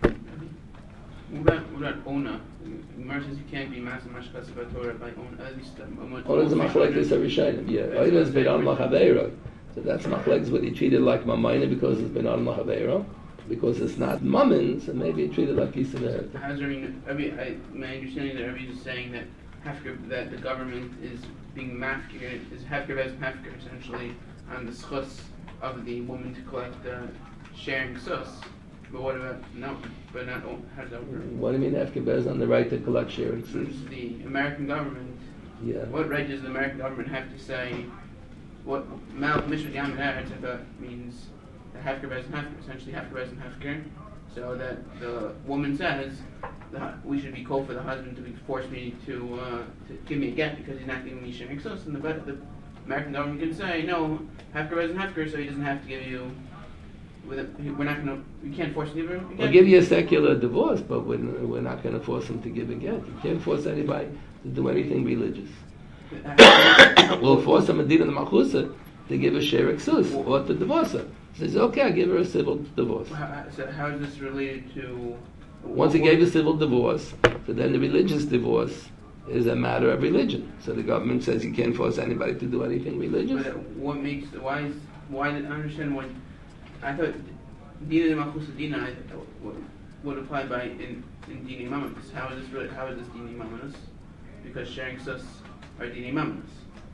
[SPEAKER 4] What about, what about Ona? Gemara says you can't be master mashkas about Torah by Ona. At least um,
[SPEAKER 1] Ona is a machlekes harishayim. Yeah. Ona is ben on lachaveiro. So that's machlekes what he treated like mamayna because it's ben on lachaveiro. Because it's not mammon, so maybe he treated like yisrael.
[SPEAKER 4] How's there, I mean, every, I, my understanding that everybody's saying that Hefker, that the government is being mafker, is Hefker as Hefker essentially on the schus of the woman to collect the sharing sus. But what about no? But not how does that work?
[SPEAKER 1] What do you mean Hefker Bez on the right to collect sharing?
[SPEAKER 4] Does the American government?
[SPEAKER 1] Yeah.
[SPEAKER 4] What right does the American government have to say? What Mal Mishra Yamin means the Hefker Bez and Hefker, essentially Hefker Bez and Hefker, so that the woman says, the, hu- we should be called for the husband to be, force me to, uh, to give me a get because he's not giving me Shem Exos, and the, the American government can say, no, Hefker Bez and Hefker, so he doesn't have to give you, with a, we're not going to, we can't force him to give him a get.
[SPEAKER 1] We'll give you a secular divorce, but we're, we're not going to force him to give a get. You can't force anybody to do anything religious. We'll force him a din in the Malchusa to give a share exus or to divorce her. He says, okay, I give her a civil divorce.
[SPEAKER 4] How, so how is this related to...
[SPEAKER 1] Once he gave a civil divorce, so then the religious divorce is a matter of religion. So the government says you can't force anybody to do anything religious.
[SPEAKER 4] But what makes... Why is... Why did I understand what... I thought Dina de Malchusa Dina I- would- would apply by in, in Dina Imaminus. How is this really, how is this Dina Imaminus? Because sharing sus are Dina Imaminus.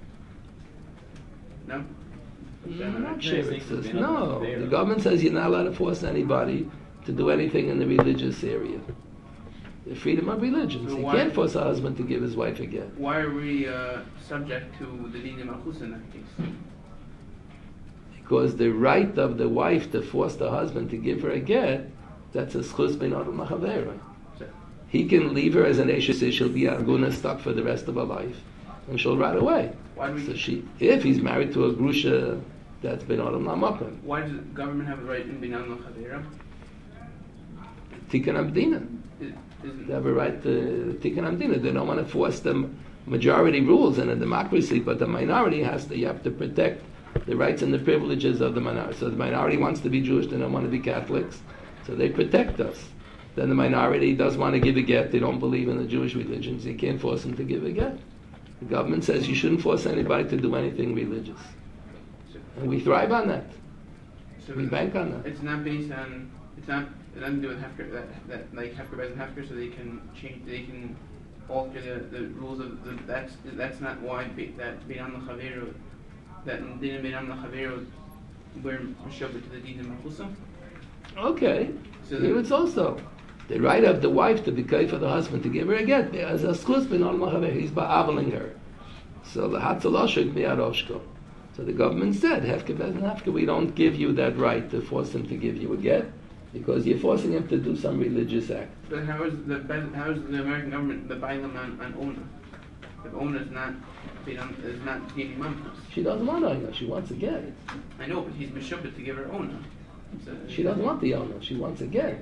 [SPEAKER 4] No?
[SPEAKER 1] I'm not sure
[SPEAKER 3] Yes,
[SPEAKER 1] it says.
[SPEAKER 3] they-
[SPEAKER 1] No,
[SPEAKER 3] they-
[SPEAKER 1] the government says you're not allowed to force anybody to do anything in the religious area. The freedom of religion.
[SPEAKER 4] So
[SPEAKER 1] So you
[SPEAKER 4] why-
[SPEAKER 1] can't force a husband to give his wife a get.
[SPEAKER 4] Why are we uh, subject to the Dina Malchusa in that case?
[SPEAKER 1] Because the right of the wife to force the husband to give her a get, that's a schus ben adam machavera.
[SPEAKER 4] So,
[SPEAKER 1] He can leave her as an Eshes, she'll be Arguna stuck for the rest of her life, and she'll run away.
[SPEAKER 4] why do we...
[SPEAKER 1] So she, if he's married to a grusha, that's ben adam lamakim.
[SPEAKER 4] Why does the government have the right in Binan L'Chavera?
[SPEAKER 1] Tikkun Amdina.
[SPEAKER 4] Is- Isn't...
[SPEAKER 1] They have a right to Tikkun Amdina. They don't want to force the majority rules in a democracy, but the minority has to, you have to protect the rights and the privileges of the minority. So the minority wants to be Jewish, they don't want to be Catholics, so they protect us. Then the minority does want to give a get, they don't believe in the Jewish religion, so you can't force them to give a get. The government says you shouldn't force anybody to do anything religious.
[SPEAKER 4] So,
[SPEAKER 1] And we thrive on that.
[SPEAKER 4] so
[SPEAKER 1] We bank on that.
[SPEAKER 4] it's not based on... It's not... It doesn't do with Hefker, that, that, like Hefker Bez and Hefker, so they can change... They can alter the, the rules of... The, that's that's not why be, that Binan L'Chavera... That in Dina Binan L'Chavera we're Meshobet to the Dina Malchusa.
[SPEAKER 1] Okay.
[SPEAKER 4] So
[SPEAKER 1] Here
[SPEAKER 4] the-
[SPEAKER 1] it's also the right of the wife to be kai for the husband to give her a get. As a schus ben al machaver, he's ba'aveling her. So the hatzaloshik mi'aroshko. So the government said, hefke bez and hefke, we don't give you that right to force him to give you a get, because you're forcing him to do some religious act.
[SPEAKER 4] But how is the Bez- how is the American government the bailam on, on Ona? If Ona is not Binan- is not Dina Imaminus.
[SPEAKER 1] She doesn't want Ona, she wants a get.
[SPEAKER 4] I know, but he's Meshobet to give her Ona. So,
[SPEAKER 1] She doesn't want the Ona, she wants a get.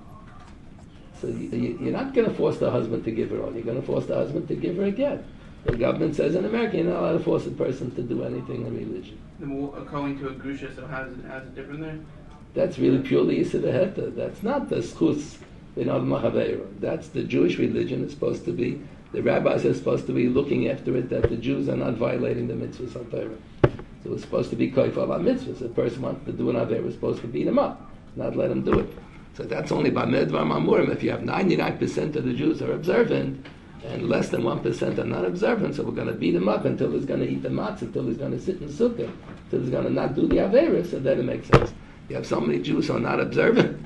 [SPEAKER 1] So you, you- you're not going to force the husband to give her on, you're going to force the husband to give her a get. The government says in America you're not allowed to force a person to do anything in religion.
[SPEAKER 4] the mo- going to a grusha, so how's it, how's it different there?
[SPEAKER 1] That's really purely Yisra Heta. That's not the schus in Al Machaveira. That's the Jewish religion. It's supposed to be, the rabbis are supposed to be looking after it that the Jews are not violating the mitzvahs of Torah. So it's supposed to be koif al mitzvahs. If a person wants to do an Aveira, it's supposed to beat him up, not let him do it. So that's only by Medvar Mamurim. If you have ninety-nine percent of the Jews are observant, and less than one percent are not observant, so we're going to beat him up until he's going to eat the matzah, until he's going to sit in sukkah, until he's going to not do the Aveira, so then it makes sense. You have so many Jews who are not observant.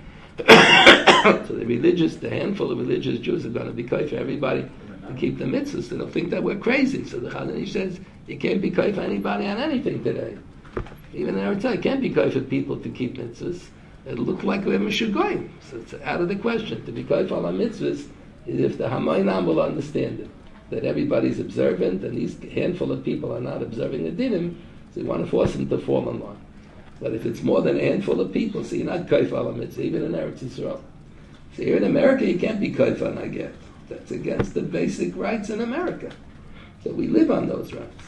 [SPEAKER 1] So the religious, the handful of religious Jews are going to be koif for everybody to keep the mitzvahs. So they'll think that we're crazy. So the Chazon Ish says, you can't be koif for anybody on anything today. Even in Eretz, you can't be koif for people to keep mitzvahs. It looked like we're mishugoyim. So it's out of the question. To be koif on mitzvahs is if the Hamoinam will understand it, that everybody's observant and these handful of people are not observing the dinim, so you want to force them to fall in line. But if it's more than a handful of people, so you're not koif al mitzvah, even in Eretz Yisrael. So here in America, you can't be koif on a get. That's against the basic rights in America. So we live on those rights.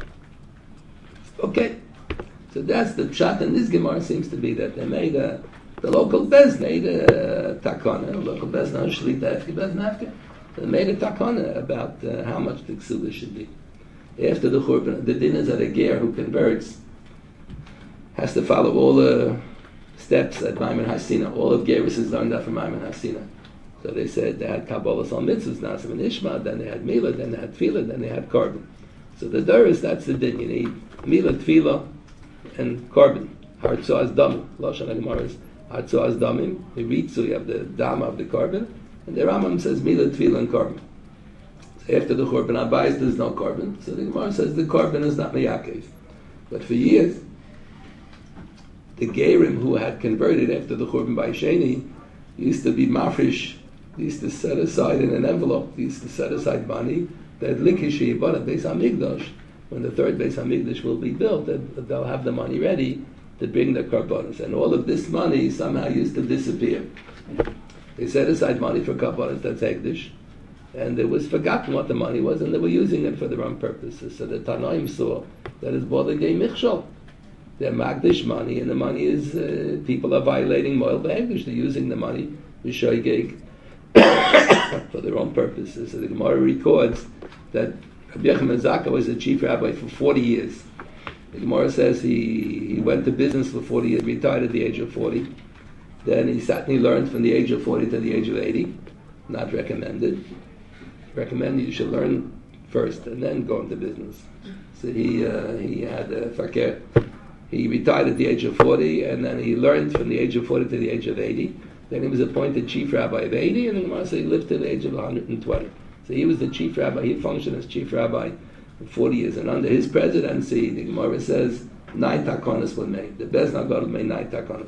[SPEAKER 1] Okay. So that's the pshat, and this Gemara seems to be that they made a, the local bez made a takana, the local bez, not shlita efke, bez nafke. They made a takana about uh, how much the ksula should be. After the churban, the din is that a ger who converts has to follow all the steps at Maimon Hasina. All of Gerus is learned out from Maimon Hasina. So they said they had Kabbalah on mitzvahs, Nasim and Ishma, then they had Mila, then they had Tefillah, then they had Korban. So the Duris, that's the din. You need Mila, Tefillah, and Korban. Hartzah as Damim. Lashon HaGemara is Hartzah as Damim. The Ritzu, you have the Dama of the Korban. And the Rambam says Mila, Tefillah, and Korban. So after the Korban Abayis, there's no Korban. So the Gemara says the Korban is not Meyakev. But for years, the Gerim who had converted after the Churban by Sheni used to be mafresh, used to set aside in an envelope, used to set aside money that Linkishi bought at Beis Hamikdash. When the third Beis Hamikdash will be built, that they'll have the money ready to bring the karbonos. And all of this money somehow used to disappear. They set aside money for karbonos, that's Hekdesh, and it was forgotten what the money was, and they were using it for the wrong purposes. So the Tanoim saw that it's Bodegei Michshol. They're Magdish money, and the money is, uh, people are violating Moel B'Hekdesh. They're using the money, B'Shoigeg, for their own purposes. So the Gemara records that Rabbi Yochanan Zaka was the chief rabbi for forty years. The Gemara says he, he went to business for forty years, retired at the age of forty. Then he sat and he learned from the age of forty to the age of eighty. Not recommended. Recommended you should learn first and then go into business. So he uh, he had a fakir. He retired at the age of forty, and then he learned from the age of forty to the age of eighty. Then he was appointed chief rabbi of eighty, and the Gemara says he lived to the age of one hundred twenty. So he was the chief rabbi. He functioned as chief rabbi for forty years, and under his presidency, the Gemara says nine takonos were made. The Beis Nagadol made nine takonos.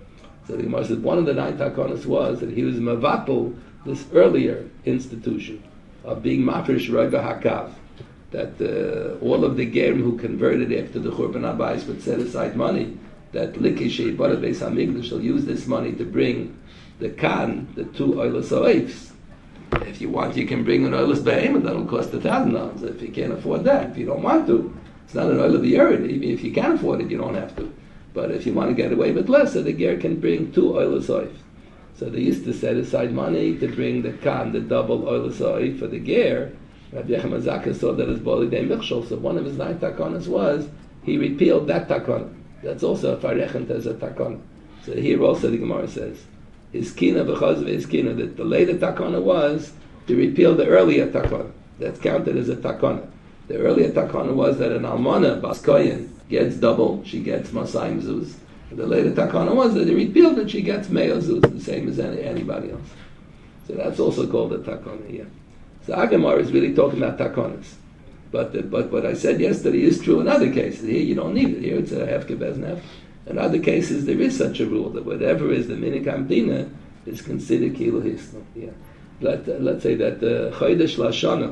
[SPEAKER 1] So the Gemara says one of the nine takonos was that he was mevatel this earlier institution of being mafresh rega hakav, that uh, all of the gerim who converted after the Churban Abayis would set aside money, that Likishi Bada Beis Hamikdash will use this money to bring the kan, the two oilas oifs. If you want, you can bring an oilas behemoth that'll cost a thousand dollars. If you can't afford that, if you don't want to, it's not an oil of the yerid. Even if you can afford it, you don't have to. But if you want to get away with less, so the ger can bring two oilas oifs. So they used to set aside money to bring the kan, the double oilas oif for the ger. Rabbi Yochanan Zaka saw that as Bodegei Michshol. So one of his nine takonas was he repealed that takona. That's also a farechent as a takona. So here also the Gemara says his kina v'chaz his kina, that the later takona was to repeal the earlier takona. That's counted as a takona. The earlier takona was that an almana bas kohen gets double, she gets masayim zuz. The later takana was that they repealed it, she gets me'ah zuz, the same as any, anybody else. So that's also called a takana here. So Agamar is really talking about takonas. But the, but what I said yesterday is true in other cases. Here you don't need it. Here it's a hefke beznef. In other cases there is such a rule that whatever is the minik amdina is considered kilu hisno. Yeah. Let, uh, let's say that the chodesh lashana,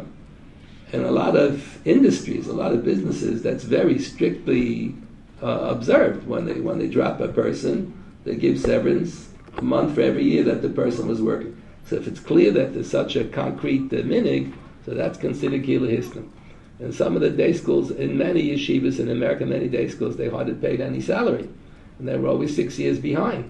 [SPEAKER 1] in a lot of industries, a lot of businesses, that's very strictly uh, observed. When they when they drop a person, they give severance a month for every year that the person was working. So if it's clear that there's such a concrete uh, minig, so that's considered kilu hisno. And some of the day schools, in many yeshivas in America, many day schools, they hardly paid any salary, and they were always six years behind.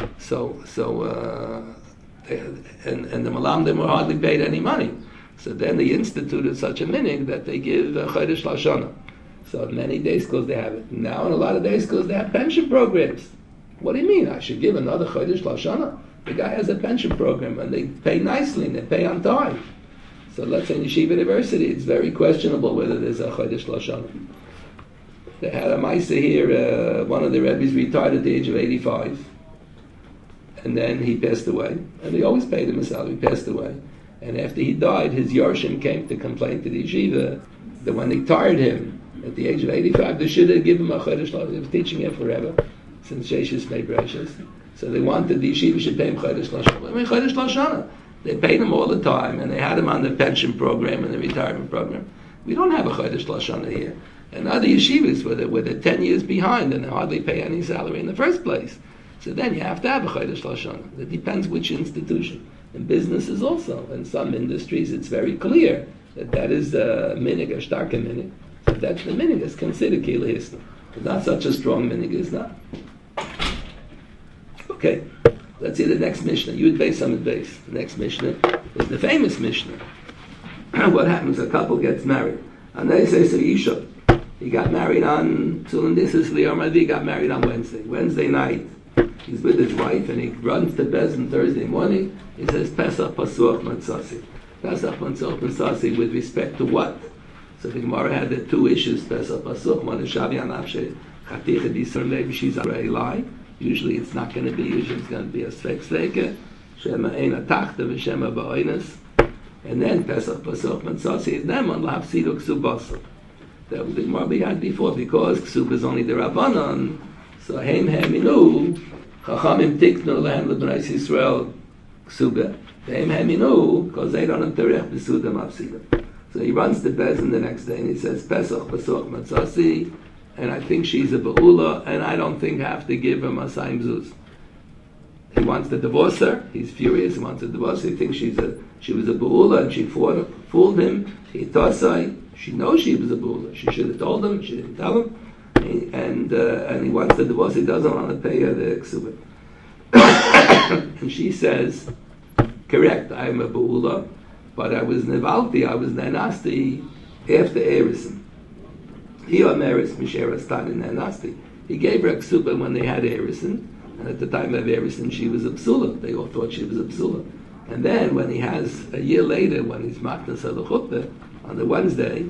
[SPEAKER 1] So, so, uh, they, and and the malamdim were hardly paid any money. So then they instituted such a minig that they give a chodesh lashana. So in many day schools they have it. Now in a lot of day schools they have pension programs. What do you mean? I should give another chodesh lashana? The guy has a pension program, and they pay nicely and they pay on time. So let's say in Yeshiva University, it's very questionable whether there's a Chodesh Lashana. They had a Maisa here, uh, one of the Rebbes retired at the age of eighty-five, and then he passed away, and they always paid him a salary. He passed away, and after he died, his Yorshim came to complain to the Yeshiva that when they tired him at the age of eighty-five, they should have given him a Chodesh Lashana. They were teaching him forever, since Sheshis made Breshis. So they wanted the Yeshiva should pay him Chodesh Lashana. I mean, Chodesh Lashana. They paid him all the time, and they had him on the pension program and the retirement program. We don't have a Chodesh Lashana here. And other yeshivas where they're, where they're ten years behind and they hardly pay any salary in the first place. So then you have to have a Chodesh Lashana. It depends which institution. In businesses also. In some industries it's very clear that that is a minig, a starke minig. So that's the minig. It's considered kilu hisna. But not such a strong minig is not. Okay. Let's see the next Mishnah. Yud Beis Amud Beis. The next Mishnah is the famous Mishnah. What happens? A couple gets married. And they say, so Yisha, he got married on Tzulandisis Lior He got married on Wednesday. Wednesday night, he's with his wife, and he runs to Bez on Thursday morning. He says, Pesach Pasuach Matzasi. Pesach Pasuach Matzasi with respect to what? So the Gemara had the two issues, Pesach Pasuach, one is Shavi Anavshe, Chaticha Disar Levi, she's a Eli. Usually it's not going to be, usually it's going to be a Svek Sveke, Shema Eina Tachta, V'Shema Ba'oinas, and then Pesach Pasuach Matzasi, and then on Lav Siduk Ksubasa. That the Gemara had before, because Ksub is only the Rabbanon, so So Heim Heminu, Chachamim Tiknu Lehem L'Bnei Yisrael Ksuba. Heim Heminu, because they don't have to rech b'suda mafsida. So he runs to Bezin the next day and he says, Pesach Pesach Matzasi, and I think she's a Ba'ula, and I don't think I have to give her Masayim Zuz. He wants to divorce her. He's furious. He wants to divorce her. He thinks she's a she was a Ba'ula and she fooled, fooled him. He tosai. She knows she was a Ba'ula. She should have told him. She didn't tell him. He, and uh, and he wants to divorce. He doesn't want to pay her the ksuba. And she says, correct, I'm a Ba'ula, but I was Nevalti, I was Nanasti after Erison. He Ameris Misheras Tan in Nanasti. He gave her a ksuba when they had Erison. And at the time of Erison, she was a psula. They all thought she was a psula. And then, when he has, a year later, when he's matnas al chuppah, on the Wednesday,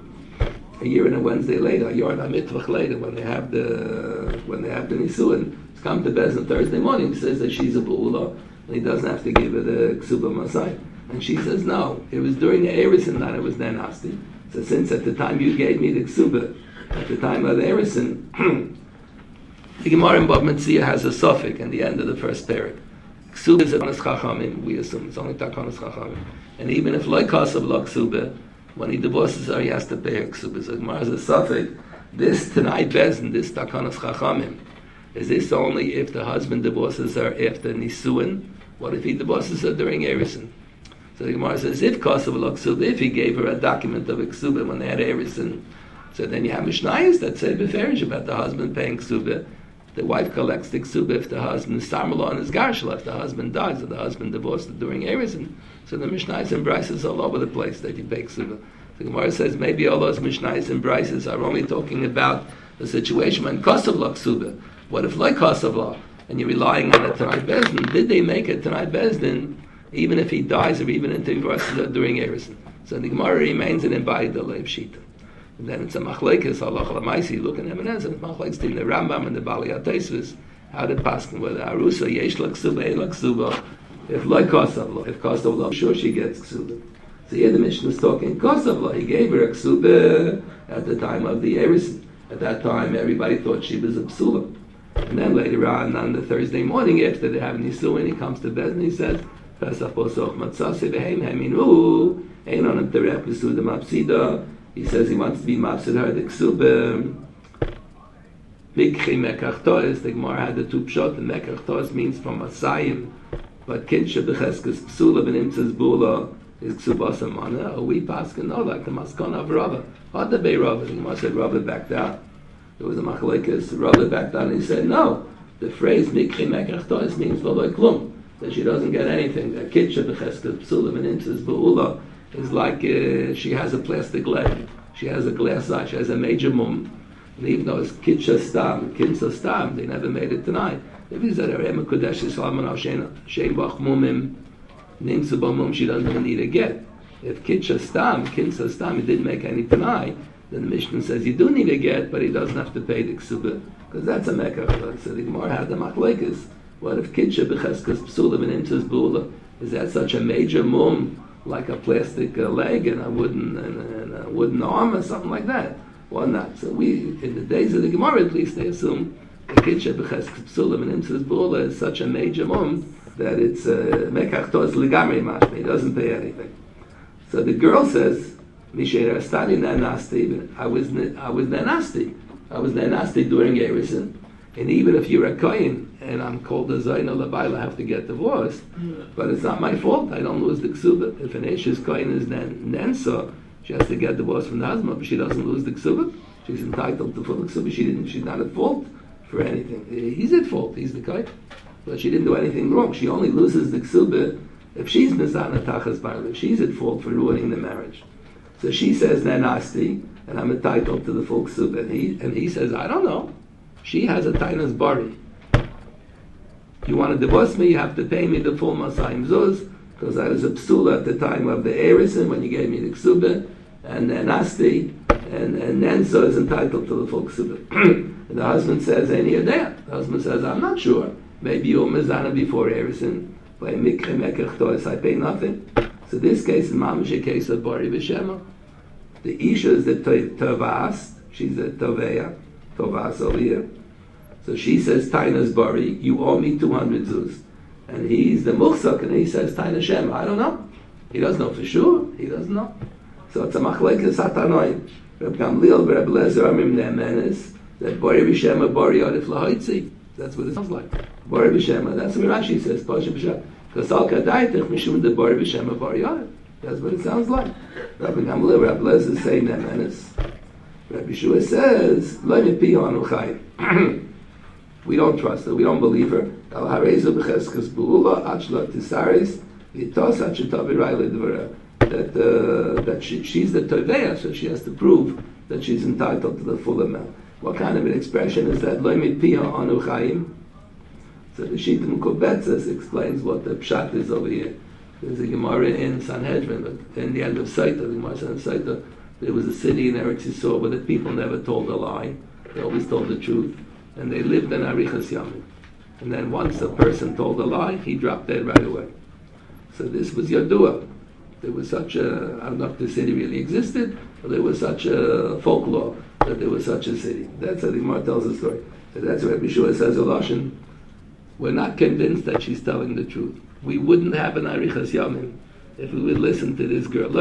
[SPEAKER 1] a year and a Wednesday later, a year and a mitvach later, when they have the, when they have the nisuin, he's come to Bezin Thursday morning, he says that she's a bu'ula, and he doesn't have to give her the ksuba masai. And she says, no, it was during the Erison that it was then asti. So since at the time you gave me the ksuba, at the time of the Erison, the Gemara in Bab Metzia has a suffix in the end of the first parak. Ksuba is a takonos chachamim, we assume it's only takonos chachamim. And even if loy kasav lo ksuba, when he divorces her, he has to pay her ksuba. So the Gemara has a suffix. This Tanai Bezin, this takonos chachamim, is this only if the husband divorces her after nisuin? What if he divorces her during erison? So the Gemara says, if kasav lo ksuba, if he gave her a document of a ksuba when they had erison, so then you have mishnayos that say beferish about the husband paying ksuba. The wife collects the ksuba if the husband is samala and is garshla, if the husband dies or the husband divorced during erison. So the mishnayos and brises all over the place that you pay ksuba. The Gemara says maybe all those mishnayos and brises are only talking about the situation when kasav la ksuba. What if like kasav la and you're relying on a Tanai Bezdin? Did they make a Tanai Bezdin even if he dies or even if he divorces during erison? So the Gemara remains an embodied lev shita. And then it's a machlekes halacha l'maisi. Look at Eminence and it's machlekes in the Rambam and the Bali HaTosfos. How did paskin whether arusa yesh la ksuba ein la ksuba? If like kasav lo, if kasav lo, sure she gets ksuba. So here the Mishnah is talking kasav lo. He gave her a ksuba at the time of the erison. At that time, everybody thought she was a psula. And then later on, on the Thursday morning after they have nisuin, he comes to bed and he says, Pesach posoch matzasi v'heim heminu ein on him terech b'suda mapsida. He says he wants to be mafsid her the ksuba. Mikchi mekachtois. The Gemara had the two pshot. The mekachtois means from Masayim, but kinsha b'cheskes psula v'nimtzas bula is ksubas amana. Or we paskin no like the maskana of Rava. What the bay Rava? The Gemara said Rava backed out. There was a machlekes. Rava backed out and he said no. The phrase mikchi mekachtois means lo klum, that she doesn't get anything. That kinsha b'cheskes psula v'nimtzas bula is like uh, she has a plastic leg, she has a glass eye, she has a major mum. And even though it's kitcha stam, kinsa stam, they never made it tonight. If he said, Arema Kodesh Yisrael Shein Bach Mumim, Nimsa Bamum, she doesn't even need a get. If kitcha stam, kinsa stam, he didn't make any tonight, then the Mishnah says, you do need a get, but he doesn't have to pay the ksuba, because that's a mekach. So the Gemara had the machlekes. What if kitcha b'cheskas psula v'nimtzas bula? Is that such a major mum, like a plastic uh, leg and a wooden and, and a wooden arm or something like that, or not? So we, in the days of the Gemara at least, they assume the kitcha b'ches k'psulim and imtzis bula is such a major mum that it's mekach tos ligamri mashme. He doesn't pay anything. So the girl says, "Misher stadi nanasti." I was I was nanasti. I was nanasti during erison. And even if you're a kohen and I'm called a zayna labayla, I have to get divorced. But it's not my fault. I don't lose the ksuba. If an Ashes kohen is nensa, she has to get divorced from the husband, but she doesn't lose the ksuba. She's entitled to full ksuba. She didn't. She's not at fault for anything. He's at fault. He's the kohen, but she didn't do anything wrong. She only loses the ksuba if she's mizana tachas barla. If she's at fault for ruining the marriage. So she says nanasti, and I'm entitled to the full ksuba. And he and he says I don't know. She has a tainas bari. You want to divorce me, you have to pay me the full masayim zuz, because I was a psula at the time of the erison when you gave me the ksuba, and then asti, and, and Nenso is entitled to the full ksuba. And the husband says, any of that? The husband says, I'm not sure. Maybe you're mezana before erison, by mikre mekach tois, I pay nothing. So this case is mamish a case of bari v'shema. The isha is the tovas, she's a toveya, Tovas over here. So she says, Taina's Bari, you owe me two hundred zuz. And he's the Muchzak, and he says, Taina Shem, I don't know. He doesn't know for sure. He doesn't know. So it's a machlekes hatanoim. Reb Gamliel, Reb Lezer, Amim Ne'emenes, that Bari B'Shema, Bari Yadif Lahoitzi. That's what it sounds like. Bari B'Shema, that's what Rashi says, Pasha B'Shema. Because Al Kadaitich, Mishum de Bari B'Shema, Bari Yadif. That's what it sounds like. Reb Gamliel, Reb Lezer say Ne'emenes. Reb Yeshua says, Lo Yepi Anu Chai. We don't trust her. We don't believe her. Al Harezu B'Cheskas B'Ula, Achla Tisaris, Yitos Achitavi Raila Dvara. That, uh, that she, she's the Toveya, so she has to prove that she's entitled to the full amount. What kind of an expression is that? Lo Yepi Anu Chaim. So the Shittim Kobetzes explains what the pshat is over here. There's a Gemara in Sanhedrin, but in the end of Saita, the Gemara says in Saita, there was a city in Eretz Yisrael where the people never told a lie. They always told the truth. And they lived in Arichas Yamim. And then once a person told a lie, he dropped dead right away. So this was Yadua. There was such a, I don't know if the city really existed, but there was such a folklore that there was such a city. That's how the Gemara tells the story. So that's what Yeshua says, Eloshin, we're not convinced that she's telling the truth. We wouldn't have an Arichas Yamim if we would listen to this girl.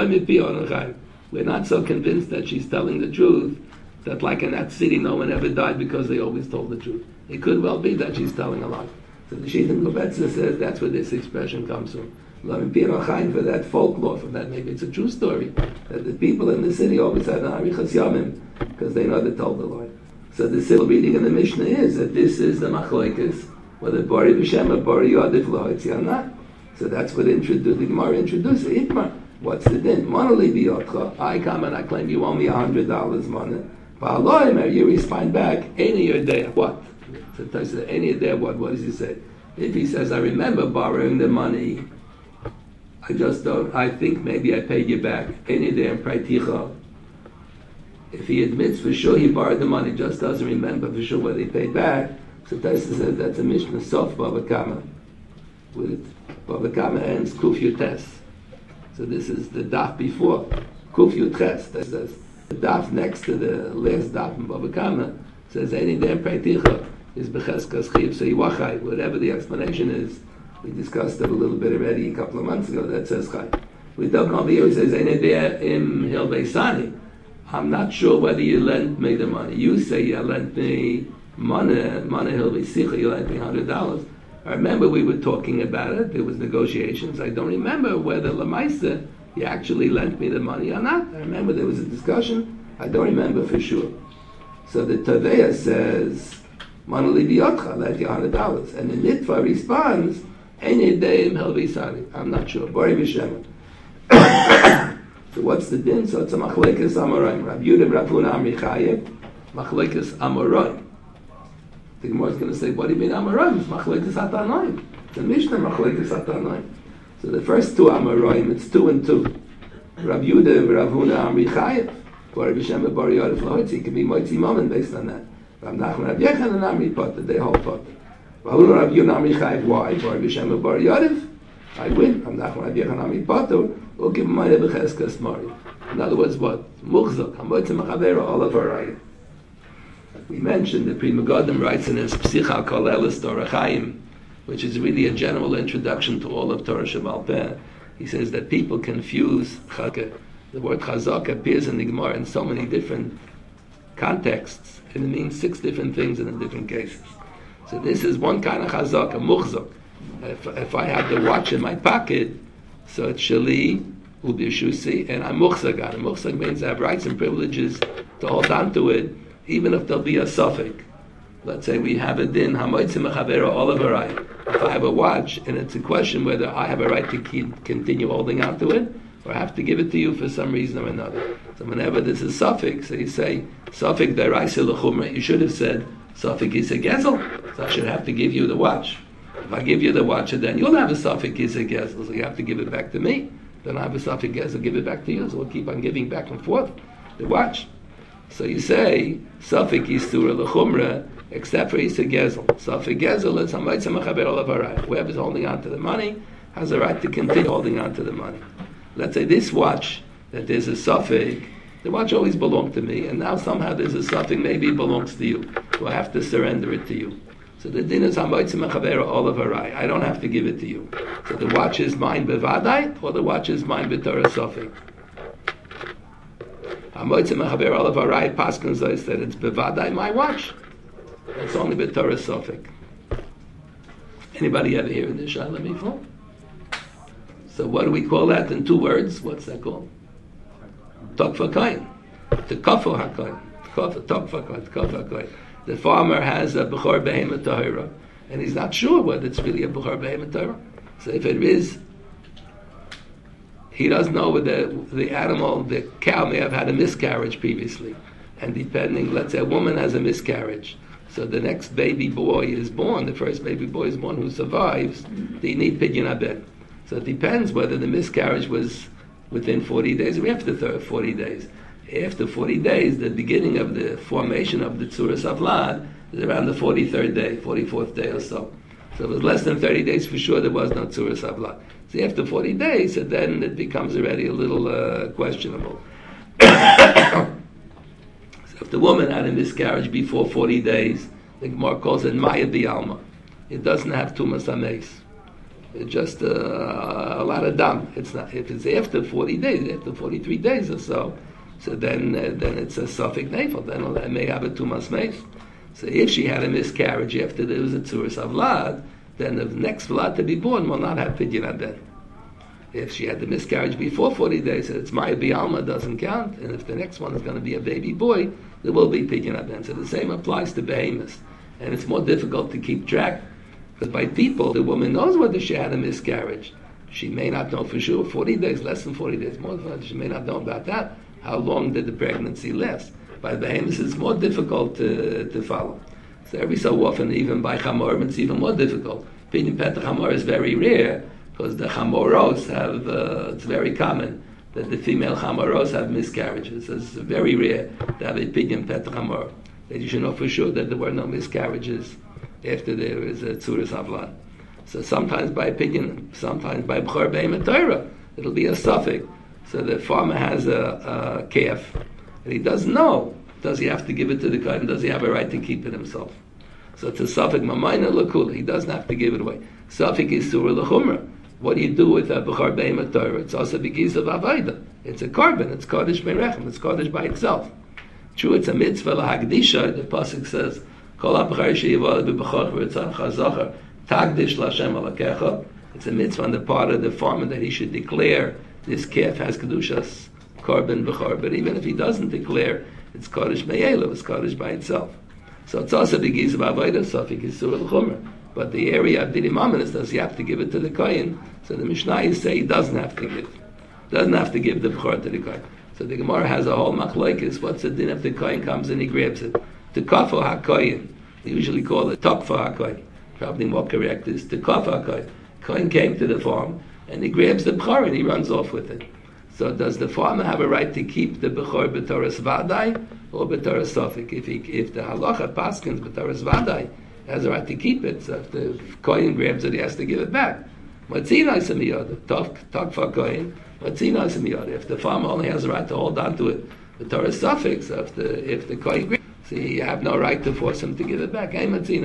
[SPEAKER 1] We're not so convinced that she's telling the truth that like in that city no one ever died because they always told the truth. It could well be that she's telling a lie. So the Shittim Kobetzes says that's where this expression comes from. For that folklore, for that maybe it's a true story, that the people in the city always had an Arichas Yamim because they never told the lie. So the simple reading in the Mishnah is that this is the Machlokes, whether Bari B'Shem or Bari Yadif Lahoitzi or not. So that's what introduced, the Gemara introduced the Itmar. What's the din? Monali biyotcha. I come and I claim you owe me a hundred dollars money. Ba'aloyim, you respond back, any yodea. What? So it says, any yodea what? What does he say? If he says, I remember borrowing the money, I just don't, I think maybe I paid you back. Any yodea praiticha. If he admits for sure he borrowed the money, just doesn't remember for sure whether he paid back, so Taisa says that's a Mishnah Sof Bava Kama. With Bava Kama ends Kuf Yutes. So this is the daf before Kuf Yutes. That says the daf next to the last daf in Bava Kama says any damn praiticha is becheskas chiv seiwachai. Whatever the explanation is, we discussed it a little bit already a couple of months ago. That says chai. We don't know here. He says any there im hil beisani. I'm not sure whether you lent me the money. You say you lent me money, money hil beisicha. You lent me hundred dollars. I remember we were talking about it. There was negotiations. I don't remember whether Lamaisa you actually lent me the money or not. I remember there was a discussion. I don't remember for sure. So the Taveya says, "Manali biyotcha, lent you hundred dollars," and the Nitva responds, "Any deim helvisani." I'm not sure. Bari b'Shem. So what's the din? So it's a machlekes amoraim. Rav Yehuda, Rav Huna, Amri Chayev, machlekes amoraim. The Gemara is going to say, what do you mean Amoraim? It's Machlekes Hatanoim. The Mishnah Machlekes Hatanoim. So the first two Amoraim, it's two and two. Rav Yehuda, Rav Huna, Amri Chayev. Bari B'Shem, Bari Yadif Lahoitzi. It can be Moitzi Momen based on that. Rav Nachman, Rav Yechon, and Amri Potter. They hold Potter. Rav Huna, Rav Yehuda, Amri Chayev. Why? Bari B'Shem, Bari Yadif. I win. Rav Nachman, Rav Yechon, Amri Potter. We'll give him Ma'eh B'Cheskas Mari. In other words, what? Muchzak. Hamoitzi Machavera, all of our We mentioned the Pri Megadim writes in his Psicha Kol Elis Torah Chaim, which is really a general introduction to all of Torah Shebaal Peh. He says that people confuse Chazaka. The word Chazak appears in the Gemara in so many different contexts, and it means six different things in the different cases. So this is one kind of Chazak, a Muchzak. If, if I have the watch in my pocket, so it's Shali, Ubishusi, and I'm Muchzak on it. Muchzak means I have rights and privileges to hold on to it, even if there'll be a suffix. Let's say we have a din, hamoitzi mechavera olavarayim. If I have a watch, and it's a question whether I have a right to keep, continue holding on to it, or I have to give it to you for some reason or another. So whenever there's a suffix, so you say, suffix deraisa l'chumra, you should have said, suffix is a gezel, so I should have to give you the watch. If I give you the watch, then you'll have a suffix is a gezel, so you have to give it back to me. Then I have a suffix gezel, give it back to you, so we'll keep on giving back and forth the watch. So you say, Safik Yisura L'chumra, except for Yisur Gezel. Safik Gezel is Hamaitza Mechaber Olav. Whoever's holding on to the money has a right to continue holding on to the money. Let's say this watch, that there's a Safik, The watch always belonged to me, and now somehow there's a something, maybe it belongs to you. So I have to surrender it to you. So the din is hamoitzi mechaber olav harai. I don't have to give it to you. So the watch is mine bevadai, or the watch is mine b'torah sofik. Hamoitzi mechaber olav harai. Paskin says that it's bevadai my watch. It's only b'torah sofik. Anybody ever hear this shaila before? So what do we call that in two words? What's that called? Tokfa koin. The kafo hakoin. Tokfa koin. Tokfa koin. The farmer has a bechor behemoth tahira, and he's not sure whether it's really a bechor behemoth tahira. So if it is, he doesn't know whether the animal, the cow, may have had a miscarriage previously, and depending, let's say a woman has a miscarriage, so the next baby boy is born, the first baby boy is born who survives, they need pidyon haben. So it depends whether the miscarriage was within forty days or after forty days. After forty days, the beginning of the formation of the Tzuras Avlad is around the forty-third day, forty-fourth day or so. So it was less than thirty days for sure there was no Tzuras Avlad. So after forty days, so then it becomes already a little uh, questionable. So if the woman had a miscarriage before forty days, the Gemara calls it Maya Bialma. It doesn't have Tumas Ames. It's just uh, a lot of dam. It's not. If it's after forty days, after forty-three days or so, so then uh, then it's a suffix nafel. Then it may have a tumas meis. So if she had a miscarriage after there was a tzuras avlad, then the next vlad to be born will not have pidyon haben. If she had the miscarriage before forty days, it's Maya Bialma, doesn't count. And if the next one is going to be a baby boy, there will be pidyon haben. So the same applies to behemoths. And it's more difficult to keep track. Because by people, the woman knows whether she had a miscarriage. She may not know for sure, forty days, less than forty days, more than forty, she may not know about that. How long did the pregnancy last? By behemoths, it's more difficult to, to follow. So every so often, even by chamorim, it's even more difficult. Pidyon petach chamor is very rare, because the chamoros have, uh, it's very common that the female chamoros have miscarriages. It's very rare to have a pidyon petach chamor. That you should know for sure that there were no miscarriages after there is a tzuras avlan. So sometimes by opinion, sometimes by b'chor behemoth Torah, it'll be a suffix. So the farmer has a, a calf, and he doesn't know, does he have to give it to the kohen, does he have a right to keep it himself? So it's a suffix mamayna l'kula, he doesn't have to give it away. Suffix is surah l'chumra. What do you do with a b'chor behemoth Torah? It's also b'giz of avodah. It's a carbon, it's kodesh merechem, it's kodesh by itself. True, it's a mitzvah l'hagdisha, the pasuk says, Kol ha-b'char she'yivoled b'b'chor v'ritzoncha zocher tagdish l'Hashem alakecha. It's a mitzvah on the part of the farmer that he should declare this calf has kedushas korban b'chor. But even if he doesn't declare, it's kodesh me'elu, it's kodesh by itself. So it's also b'giz of avodah, sofik is surah l'chumra. But the area of dinim aminis does he have to give it to the kohen? So the Mishnayos say he doesn't have to give, doesn't have to give the b'chor to the kohen. So the Gemara has a whole machlokes. What's the din if the kohen comes and he grabs it? The kafo hakoyin. They usually call it tokfa hakoyin. Probably more correct is the kafa hakoyin. Kohen came to the farm and he grabs the b'chor and he runs off with it. So does the farmer have a right to keep the b'chor b'toras vadai or b'toras sofik? If he, if the halacha paskins b'toras vadai, he has a right to keep it. So if the kohen grabs it, he has to give it back. Matzina is a miyada. Tokfa koyin. Matzina is a miyada. If the farmer only has a right to hold on to it, the Torah suffix, so if the if the kohen grabs, so you have no right to force him to give it back.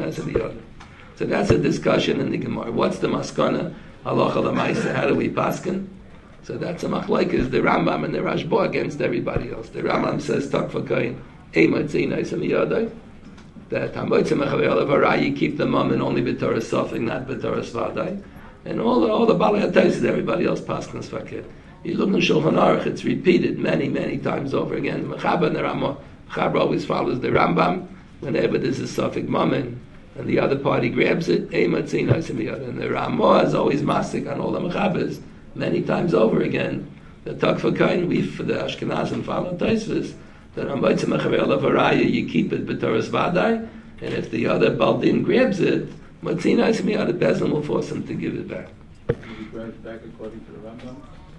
[SPEAKER 1] So that's a discussion in the Gemara. What's the maskana? Halacha l'maisa. How do we paskin? So that's a machlokes. The Rambam and the Rashba against everybody else. The Rambam says takfa koyin ematzina isamiyadai. That hamotzim mechavel avarai, you keep the mum and only b'torah suffix, not b'torah svadai. And all the all the balei hatayis, everybody else paskins fakir. You look in Shulchan Aruch, it's repeated many many times over again. Mechaber and the Ramah. Chaber always follows the Rambam whenever there's a suffix mammon and the other party grabs it, and the Ramah is always masik on all the Mechabers many times over again. The Takfa Kain, we for the Ashkenazim follow Taisvis, that Ramboitza Mechavel of Araya, you keep it b'toras vadai, and if the other Baldin grabs it, Matzina Ismiyad, the Bezin will force him to give it back.
[SPEAKER 2] He grabs back according to the Rambam?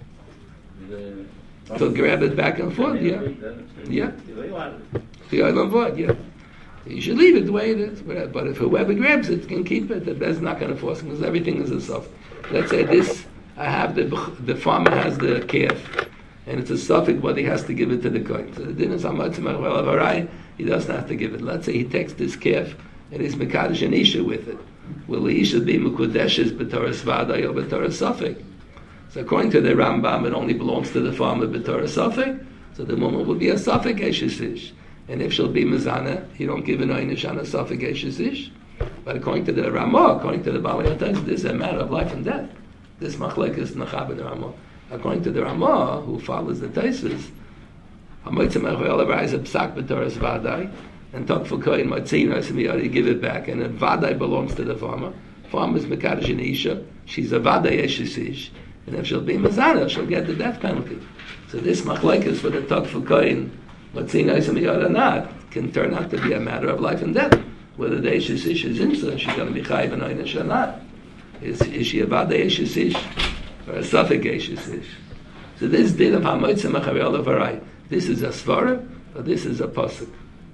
[SPEAKER 2] The
[SPEAKER 1] So grab it back and forth, yeah. Yeah. The Olam Vod, yeah. You should leave it the way it is. But if whoever grabs it can keep it, the Bez's not going to force him because everything is a soft. Let's say this, I have the the farmer has the calf, and it's a suffix whether he has to give it to the kohen. So the din is Hamotzim Achvel Avarai, he doesn't have to give it. Let's say he takes this calf and he's Mekadosh an Isha with it. Will the Isha be Mekudeshes b'Torah Svadai or b'Torah Suffix? So according to the Rambam, it only belongs to the farmer b'Torah Suffix, so the woman will be a Suffix Eshes Ish. And if she'll be Mizana, you don't give an Einish on a Suffix Eshes Ish. But according to the Ramah, according to the Balei HaTos, this is a matter of life and death. This machlek is Nachab and Ramah. According to the Ramah, who follows the Taisus, Hamotzim Achvel Avarai is a psak b'Torah Svadai, and talk for kohen matzina, so you give it back, and then vadai belongs to the farmer. Farmer is mekadosh in isha, she's a vadai eshes ish, and if she'll be mazana, she'll get the death penalty. So this machlekes for the talk for kohen matzina is or not can turn out to be a matter of life and death. Whether the eshes ish is insa, she's going to be chayiv and oynish or not. Is, is she a vadai eshes ish or a suffix eshes ish? So this din of hamotzim acharei avarai, this is a svara or this is a pasuk.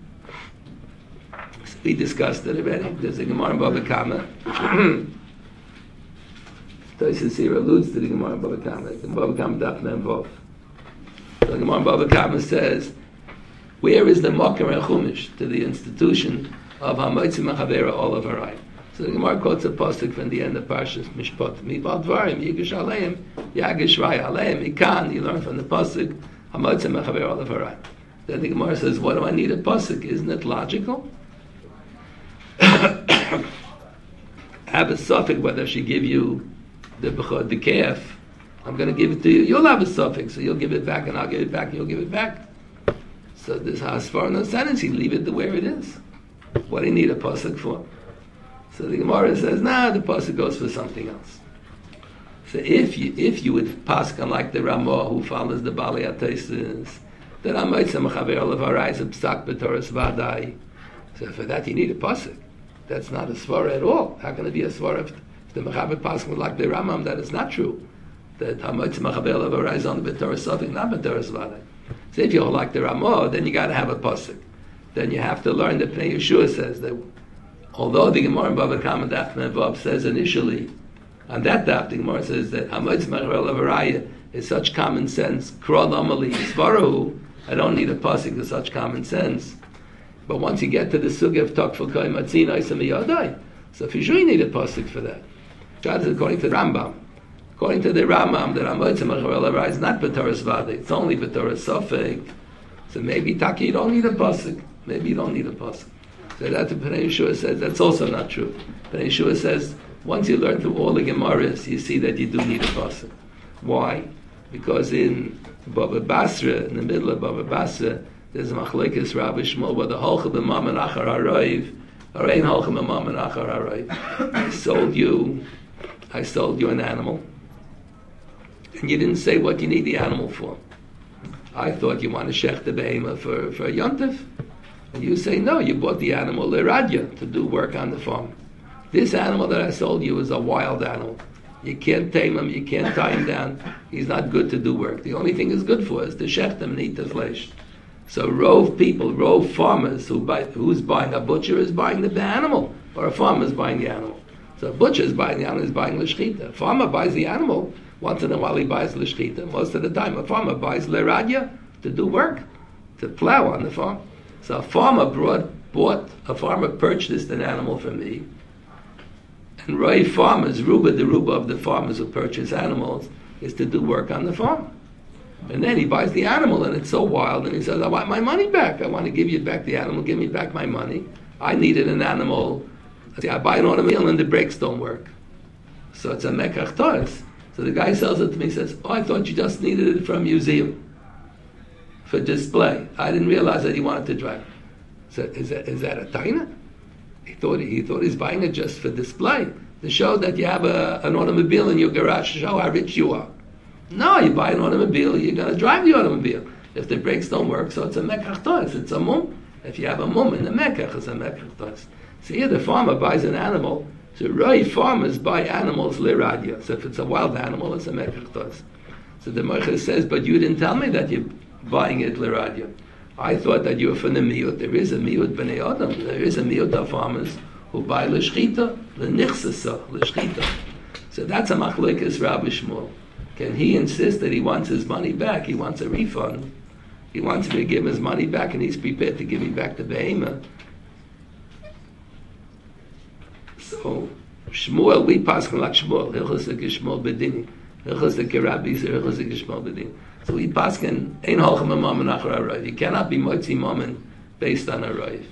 [SPEAKER 1] We discussed it already. There's a Gemara in Bava Kama. Tosis here alludes to the Gemara in Bava Kama. The Bava Kama Daf Mem Vov. The Gemara in Bava Kama says, where is the Makar and Chumash to the institution of Hamotzim Achavera Ol Avarai? So the Gemara quotes a pasuk from the end of Parshas Mishpat. Mibal Dvarim Yigish Aleim Yagish Raya Aleim Ikan. You learn from the pasuk Hamotzim Achavera Ol Avarai. Then the Gemara says, what do I need a pasuk? Isn't it logical? Have a suffix whether she give you the the calf. I'm going to give it to you. You'll have a suffix, so you'll give it back, and I'll give it back, and you'll give it back. So this has far no sense. You leave it the where it is. What do you need a pasuk for? So the Gemara says, nah, the pasuk goes for something else. So if you if you would pasuk like the Ramah who follows the Balei HaTos, that Hamotzim Achavei Olav Harai is a psak b'Torah Svadai. So for that you need a pasuk. That's not a svara at all. How can it be a svara if, if the Mechaber pasuk would like the Ramam? That is not true. That Hamotzim Achavei Olav Harai is on the b'Torah Suffix, not b'Torah Svadai. So if you hold like the Ramah, then you got to have a pasuk. Then you have to learn that Pnei Yeshua says that although the Gemara in Bava Kama Daf Mem Vav says initially on that daf the Gemara says that Hamotzim Achavei Olav Harai is such common sense. Krol Amali Svarahu. I don't need a pasuk for such common sense. But once you get to the sugya of Tokful Koy Matzina Isam Yadai, so for sure you need a pasuk for that. That is according to the Rambam. According to the Rambam, the Hamotzim Achavei Olav Harai is not b'Torah Svadai, it's only b'Torah Suffix. So maybe Taki you don't need a pasuk. Maybe you don't need a pasuk. So that's what Pnei Yeshua says. That's also not true. Pnei Yeshua says once you learn through all the Gemaras, you see that you do need a pasuk. Why? Because in Bava Basra, in the middle of Bava Basra, there's a machlekes Rabbi Shmuel, but the holcha b'mamen achar harayiv, or ein holcha b'mamen achar harayiv. I sold you, I sold you an animal, and you didn't say what you need the animal for. I thought you want to shech the behema for for a yontif, and you say no, you bought the animal leradya to do work on the farm. This animal that I sold you is a wild animal. You can't tame him, you can't tie him down. He's not good to do work. The only thing he's good for is to shech him and eat the flesh. So rove people, rove farmers who buy, who's buying? A butcher is buying the animal, or a farmer is buying the animal. So a butcher is buying the animal, is buying l'shchita. A farmer buys the animal, once in a while he buys l'shchita. Most of the time a farmer buys l'radya to do work, to plow on the farm. So a farmer brought, bought, a farmer purchased an animal from me, and rove farmers, ruba the ruba of the farmers who purchase animals, is to do work on the farm. And then he buys the animal, and it's so wild, and he says, I want my money back. I want to give you back the animal. Give me back my money. I needed an animal. See, I buy an automobile, and the brakes don't work. So it's a mekach tois. So the guy sells it to me, he says, oh, I thought you just needed it for a museum, for display. I didn't realize that he wanted to drive. So is that, is that a taina? He thought, he thought he's buying it just for display, to show that you have a, an automobile in your garage, to show how rich you are. No, you buy an automobile, you're going to drive the automobile. If the brakes don't work, so it's a mekach tois, it's a mum. If you have a mum in the mekach, it's a mekach tois. So here the farmer buys an animal, so right farmers buy animals liradia. So if it's a wild animal, it's a mekach tois. So the Moshe says, but you didn't tell me that you're buying it liradia. I thought that you were from the miyut. There is a miyut b'nei adam. There is a miyut of farmers who buy l'shchita, l'nichsasa, l'shchita. So that's a machlekes Rabbi Shmuel. can he insist that he wants his money back? He wants a refund. He wants me to give him his money back, and he's prepared to give me back the behemoth. So, Shmuel, we pass like Shmuel. Hilchos Shmuel bedini. Hilchos Rabbis. Hilchos Shmuel bedini. So we pass can ein holchem mammon achar arav. You cannot be motzi mammon based on a raiv.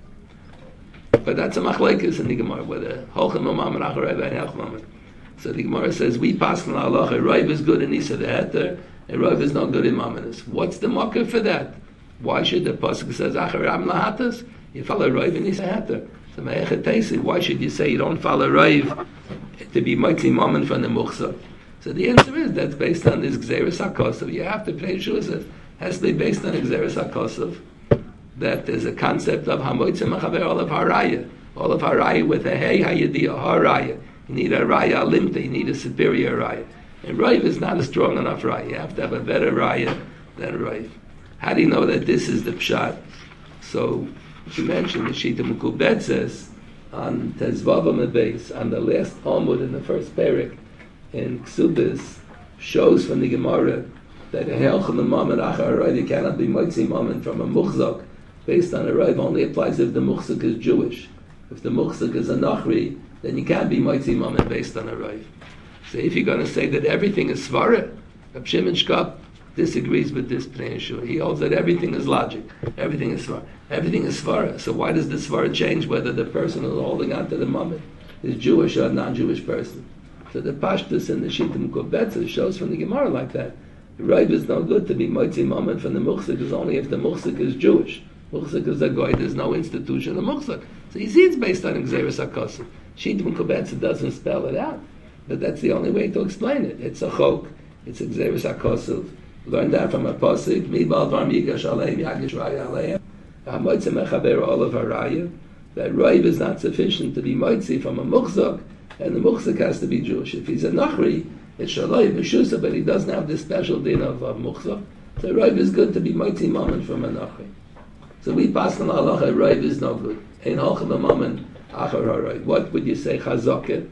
[SPEAKER 1] But that's a machlekes in the Gemara, whether holchem mammon achar arav and holchem mammon. So the Gemara says we pass can Allah. A raiv is good in Isa the Heter. A raiv is not good in mammonis. What's the mocker for that? Why should the pasuk says achar am lahatas? You follow raiv in Isa Heter. So why should you say you don't follow raiv to be motzi mammon from the muchzah? So the answer is that's based on this Gzeres HaKosov. You have to pay Shusaf. Has to be based on Gzeres HaKosov. That there's a concept of Hamoitze Mechaber all of Haraya. All of Haraya with a Hey Hayadiyah Haraya. You need a Raya Limta. You need a superior Raya. And Raiv is not a strong enough Raya. You have to have a better Raya than Raiv. How do you know that this is the Pshat? So you mentioned the Shita Mukubet says on Tezvavam Abeis, on the last Talmud in the first parak, in Ksubis, shows from the Gemara that a Helchem and Mammon Achar Arayv cannot be Motzi Mammon from a Muchzak based on a Arayv only applies if the Muchzak is Jewish. If the Muchzak is a Nachri, then you can't be Motzi Mammon based on a Arayv. So if you're going to say that everything is Svara, Reb Shimon Shkop disagrees with this Pnei Yeshua. He holds that everything is logic, everything is Svara. Everything is Svara. So why does the Svara change whether the person who's holding on to the Mammon is Jewish or a non-Jewish person? So the Pashtus and the Shittim Kubetza shows from the Gemara like that. The Raiv is no good to be Motzi Mammon from the Muchzik is only if the Muchzik is Jewish. Muchzik is a goy, there's no institution of Muchzik. So you see it's based on Gzeres HaKosov. Shittim Kubetza doesn't spell it out. But that's the only way to explain it. It's a chok, it's a Gzeres HaKosov. Learn that from a Pasuk, Mi Bal Dvar Migash Aleim Yagish Raya Aleim. HaMotze Mechaber Olav Haraya. That Raiv is not sufficient to be Motzi from a Muchzik, and the Muchzik has to be Jewish. If he's a Nachri, it's Shaloi B'Shusa, but he doesn't have this special din of, of Muchzik. So Raiv is good to be Motzi Mammon from a Nachri. So we pass on Allah, Raiv is no good. Ein Holchem Mammon Achar HaRaiv. What would you say, Chazakah?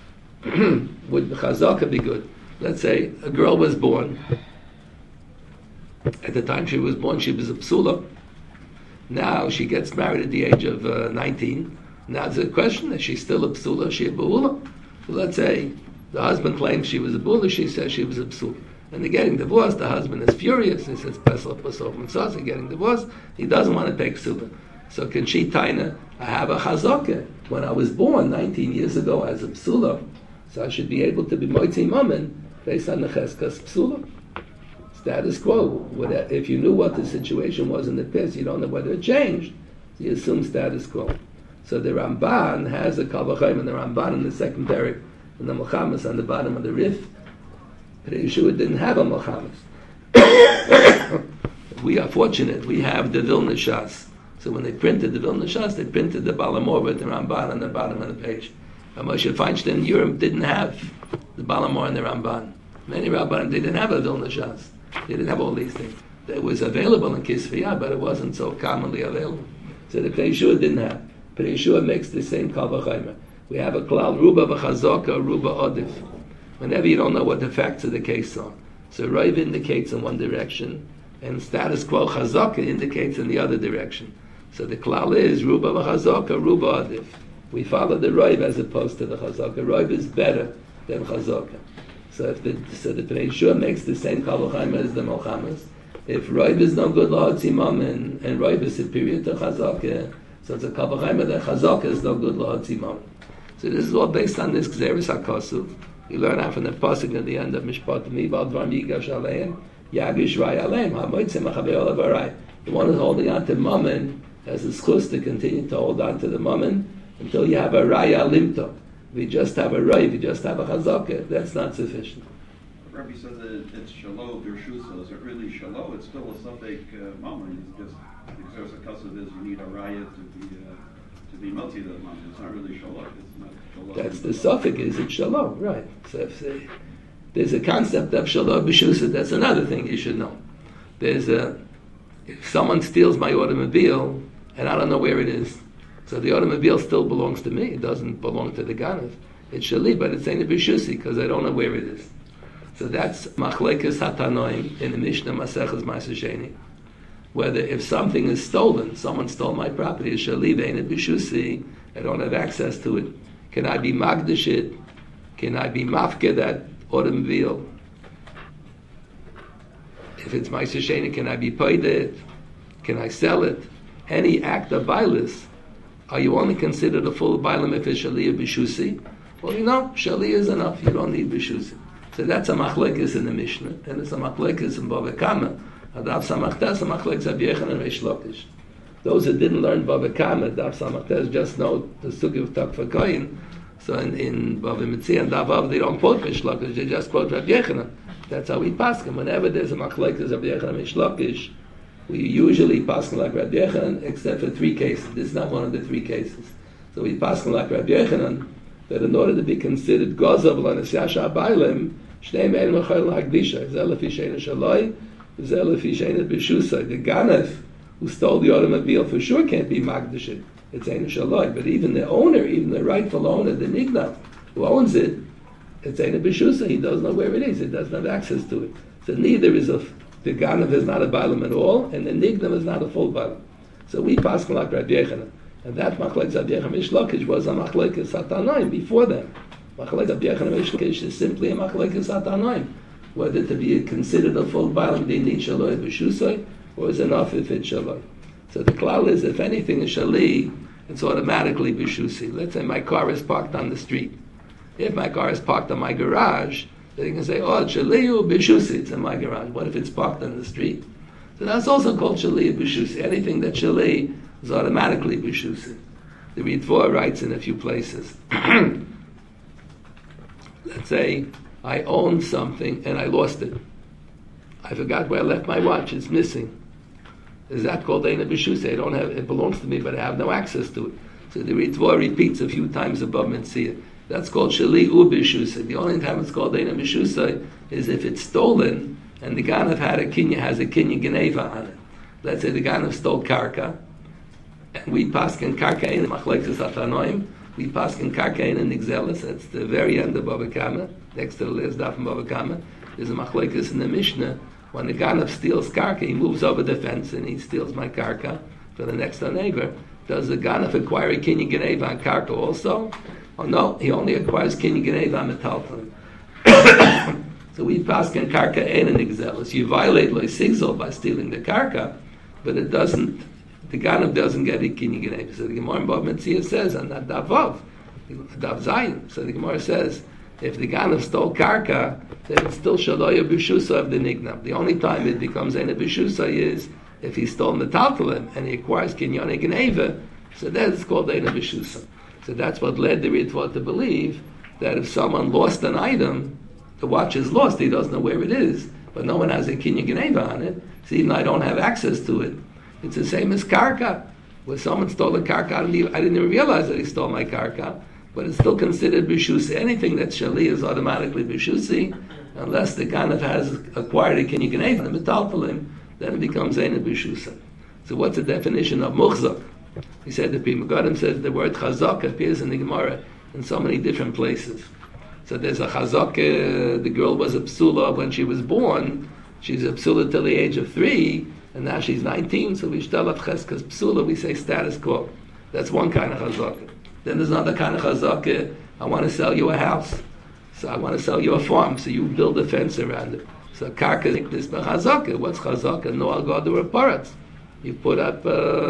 [SPEAKER 1] Would Chazakah be good? Let's say a girl was born. At the time she was born, she was a Psula. Now she gets married at the age of uh, nineteen. Now it's a question, is she still a Psula, is she a Ba'ula? So let's say the husband claims she was a Ba'ula, she says she was a Psula. And they're getting divorced, the husband is furious, he says, Pesach, Pesach, Mitzvah, they're getting divorced, he doesn't want to pay Psula. So can she taina, I have a Chazakah. When I was born nineteen years ago as a Psula, so I should be able to be Motzi Mammon based on the Cheskas Psula. Status quo. If you knew what the situation was in the past, you don't know whether it changed, so you assume status quo. So the Ramban has a Kal V'Chomer, and the Ramban in the second parak, and the Milchamas on the bottom of the Rif. But Yeshua didn't have a Milchamas. We are fortunate. We have the Vilna Shas. So when they printed the Vilna Shas, they printed the Balamor with the Ramban on the bottom of the page. And Moshe Feinstein in Europe didn't have the Balamor and the Ramban. Many Rabbanim didn't have a Vilna Shas. They didn't have all these things. It was available in Kisviyah, but it wasn't so commonly available. So the Pnei Yeshua didn't have. Pnei Yeshua makes the same Kal V'Chomer. We have a klal, Ruba V'Chazaka, Ruba Odif. Whenever you don't know what the facts of the case are. So Raiv indicates in one direction, and status quo Chazaka indicates in the other direction. So the klal is Ruba V'Chazaka, Ruba Odif. We follow the Raiv as opposed to the Chazaka. Raiv is better than Chazaka. So if the so the Pnei Yeshua makes the same Kal V'Chomer as the Milchamas. If Raiv is no good L'Hotzi Mammon, and Raiv is superior to Chazaka, so it's a Kal V'Chomer that Chazaka is no good L'Hotzi Mammon. So this is all based on this Gzeres HaKosov. We learn out from the pasuk at the end of Mishpat Mi Bal Dvar Migash Aleim Yagish Raya Aleim HaMotze Mechaber Olav Haraya. The one who's holding on to Mammon has the schus to continue to hold on to the Mammon until you have a Raya Limta. If you just have a Raiv, if you just have a Chazaka, that's not sufficient.
[SPEAKER 5] Rabbi says that it's Shalom Birshusa. Is it really Shalom? It's still a Safek uh, Mammon. It's just the Gzeres HaKosov is you need a Raya to be uh, to be Motzi the Mammon. It's not really Shalom. It's not Shalom.
[SPEAKER 1] That's the suffix, is it Shalom, right. So if they, there's a concept of Shalom B'Shusa, that's another thing you should know. There's a, if someone steals my automobile, and I don't know where it is, so the automobile still belongs to me, it doesn't belong to the Ganav. It's Shali, but it's ain't a B'Shusi, because I don't know where it is. So that's machlekes hatanoim in the Mishnah Maseches Ma'aser Sheni. Whether if something is stolen, someone stole my property, shali ve'ein b'shusi, I don't have access to it. Can I be magdish it? Can I be mafke that automobile? If it's Ma'aser Sheni, can I be paid it? Can I sell it? Any act of violence, are you only considered a full bailam if it's shali or b'shusi? Well, you know, shali is enough. You don't need b'shusi. So that's a machlekes in the Mishnah, and it's a machlekes in Bava Kama. Adav Samachtes, a machlekes Rabbi Yochanan and Reish Lakish. Those that didn't learn Bava Kama, Adav Samachtes, just know the sugi of Takfa Koyin. So in, in Bava Metzia and Davav, they don't quote Reish Lakish, they just quote Rabbi Yochanan. That's how we paskin. Whenever there's a machlekes Rabbi Yochanan and Reish Lakish, we usually paskin like Rabbi Yochanan, except for three cases. This is not one of the three cases. So we paskin like Rabbi Yochanan, that in order to be considered gozav l'nesyasha bailim, shnei me'en mechayil ha'kdisha, zeh lefi she'ena shaloi, zeh lefi she'ena b'shusai. The ganef who stole the automobile for sure can't be magdishit. It's eina shaloi. But even the owner, even the rightful owner, the nignav, who owns it, it's eina b'shusai. He doesn't know where it is. He doesn't have access to it. So neither is a, the ganef is not a bailim at all, and the nignav is not a full bailim. So we pass like Rabbi Yochanan. And that machlekes Rabbi Yochanan Reish Lakish was a machlekes hatanoim before them. Machlekes Rabbi Yochanan Reish Lakish is simply a machlekes hatanoim. Whether to be considered a full bailam, they need shaloi b'shusoi, or is enough if it's shaloi. So the klal is, if anything is shali, it's automatically b'shusi. Let's say my car is parked on the street. If my car is parked on my garage, then you can say, oh, it's shali or b'shusi, it's in my garage. What if it's parked on the street? So that's also called shali or b'shusi. Anything that's shali is automatically b'shusi. The Ritva writes in a few places. Let's say I own something and I lost it. I forgot where I left my watch. It's missing. Is that called eina b'shusi? I don't have it. Belongs to me, but I have no access to it. So the Ritva repeats a few times above Metzia. That's called shali u b'shusi. The only time it's called eina b'shusi is if it's stolen and the ganav had a kinya has a kinya geneva on it. Let's say the ganav stole karka. And we paskin karka in machlekes hatanoim. We paskin karka in nigzelis. That's the very end of Bava Kama, next to the last daf in Bava Kama. There's a machlekes in the Mishnah. When the ganav steals karka, he moves over the fence and he steals my karka for the next door neighbor. Does the ganav acquire a kinyan geneva on karka also? Oh no, he only acquires kinyan geneva on metalton. So we paskin karka in nigzelis. You violate loisigzol by stealing the karka, but it doesn't. The ganav doesn't get a kinyan geneva. So the Gemara in Bava Metzia says, and not davav, dav zayin. So the Gemara says, if the ganav stole karka, then it's still shaloya b'shusa of the nignav. The only time it becomes eina b'shusa is if he stole metaltalim and he acquires kinyan geneva. So that's called eina b'shusa. So that's what led the Ritva to believe that if someone lost an item, the watch is lost. He doesn't know where it is, but no one has a kinyan geneva on it. So even though I don't have access to it, it's the same as karka. Where someone stole a karka, I didn't even, I didn't even realize that he stole my karka, but it's still considered b'shusi. Anything that's shali is automatically b'shusi, unless the ganav has acquired a kinyan geneva, the metaltalim, then it becomes eina b'shusa. So what's the definition of muchzak? He said the Pri Megadim says the word chazak appears in the Gemara in so many different places. So there's a chazak, uh, the girl was a psula when she was born, she's a psula till the age of three, and now she's nineteen, so we shtalat cheskas psula, we say status quo. That's one kind of chazaka. Then there's another kind of chazaka, I want to sell you a house, so I want to sell you a farm, so you build a fence around it. So karka this chazaka. What's chazaka? No al goder paratz. You put up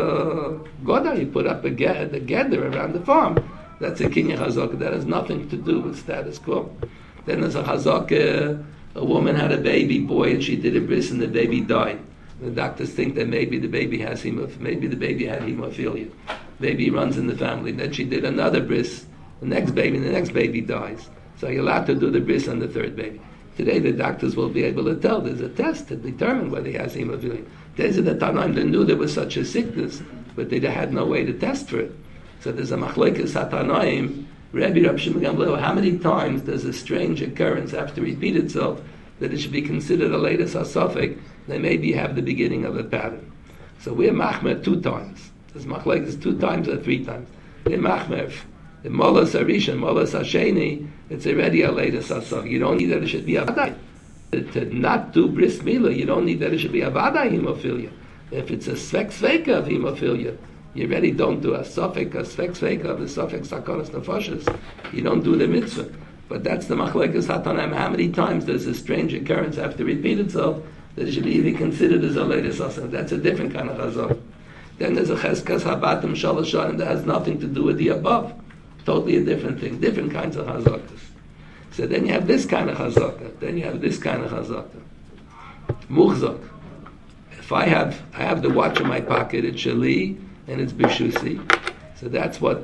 [SPEAKER 1] a goda, you put up a get, the gather around the farm. That's a kinyan chazaka. That has nothing to do with status quo. Then there's a chazaka, a woman had a baby boy and she did a bris and the baby died. The doctors think that maybe the baby has hemophilia, maybe the baby had hemophilia. Baby runs in the family. Then she did another bris. The next baby, the next baby dies. So you're allowed to do the bris on the third baby. Today the doctors will be able to tell. There's a test to determine whether he has hemophilia. Days of the Tanaim, they knew there was such a sickness, but they had no way to test for it. So there's a machlekes hatanaim. Rabbi Rav Shimon Gamliel, how many times does a strange occurrence have to repeat itself that it should be considered a latest hasafik? They maybe have the beginning of a pattern. So we're machmer two times. There's machlekes two times or three times. We're machmer. The molas arishan, molas hasheni, it's already a latest hasafik. You don't need that it should be a vadai. To not do bris milah, you don't need that it should be avada hemophilia. If it's a svek sveka of hemophilia, you already don't do a suffix, a svek sveka of the suffix sakonas nefashis. You don't do the mitzvah. But that's the machlekes hatanim. How many times does a strange occurrence have to repeat itself that it should be even considered as a latest asana? That's a different kind of chazak. Then there's a cheskas habatim shalosh shanim that has nothing to do with the above. Totally a different thing. Different kinds of chazakas. So then you have this kind of chazaka. Then you have this kind of chazaka. Muchzak. If I have I have the watch in my pocket, it's shali and it's bishusi. So that's what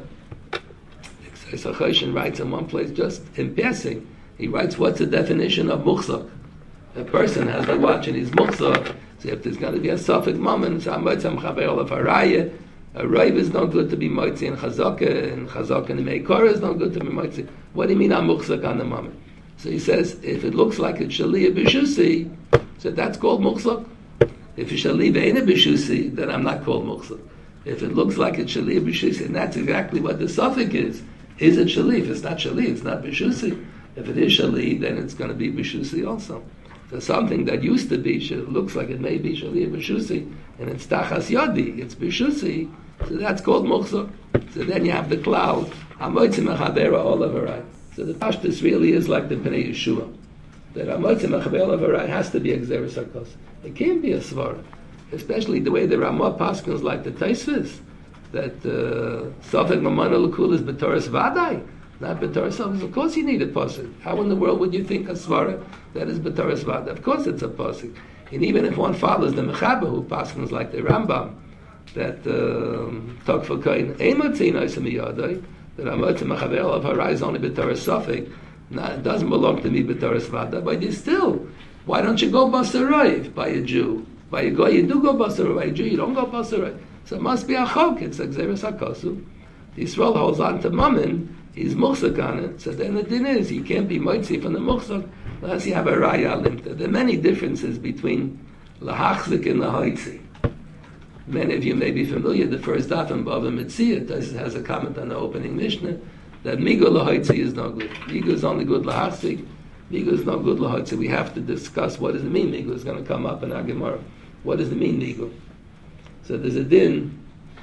[SPEAKER 1] so Choshen writes in one place, just in passing. He writes, what's the definition of muchzak? A person has the watch and he's muchzak. So if there's going to be a suffix moment, so I'm moitzam chaber of haraya. A raiv is not good to be moitzi, and chazaka and chazaka and the meikora is not good to be moitzi. What do you mean I'm muchzak on the moment? So he says, if it looks like it's shaliyah bishusi, so that's called muchzak. If it's shaliyah ve'ena bishusi, then I'm not called muchzak. If it looks like it's shaliyah bishusi, and that's exactly what the suffix is. Is it shali? If it's not shali, it's not bishusi. If it is shali, then it's going to be bishusi also. So something that used to be, looks like it may be shali bishusi, and it's tachas yadi, it's bishusi, so that's called muchzak. So then you have the cloud, hamotzim echavera all of right. So the pashtus really is like the Pnei Yeshua. That hamotzim echavera all of right has to be exeris hakos. It can't be a svara. Especially the way the Ramah paskins like the Taisvis. That Safek Mamana Lakul is B'Toras Vadai, not B'Toras Safek. Of course you need a pasuk. How in the world would you think a svara that is B'Toras Vadai? Of course it's a pasuk. And even if one follows the Mechaber who paskins like the Rambam, that Tok for Kain Eimatzin Oisamiyadai, that Amotzim Mechaber of Harai is only B'Toras Safek, it doesn't belong to me B'Toras Vadai, but you still, why don't you go Basarayv by a Jew? By a Goy you do go Basarayv, by a Jew you don't go Basarayv. So it must be a chok, it's a Xeris HaKosu. The Yisrael holds on to Mammon, he's muchzak on it, so then the din is, you can't be moitzi from the muchzak unless you have a raya limta. There are many differences between lahachzik and lahoitzi. Many of you may be familiar, the first daf in Bava Metzia, this has a comment on the opening Mishnah, that migo lahoitzi is no good. Migo is only good lahachzik, migo is no good lahoitzi. We have to discuss what does it mean, migo is going to come up in our Gemara. What does it mean, migo? So there's a din.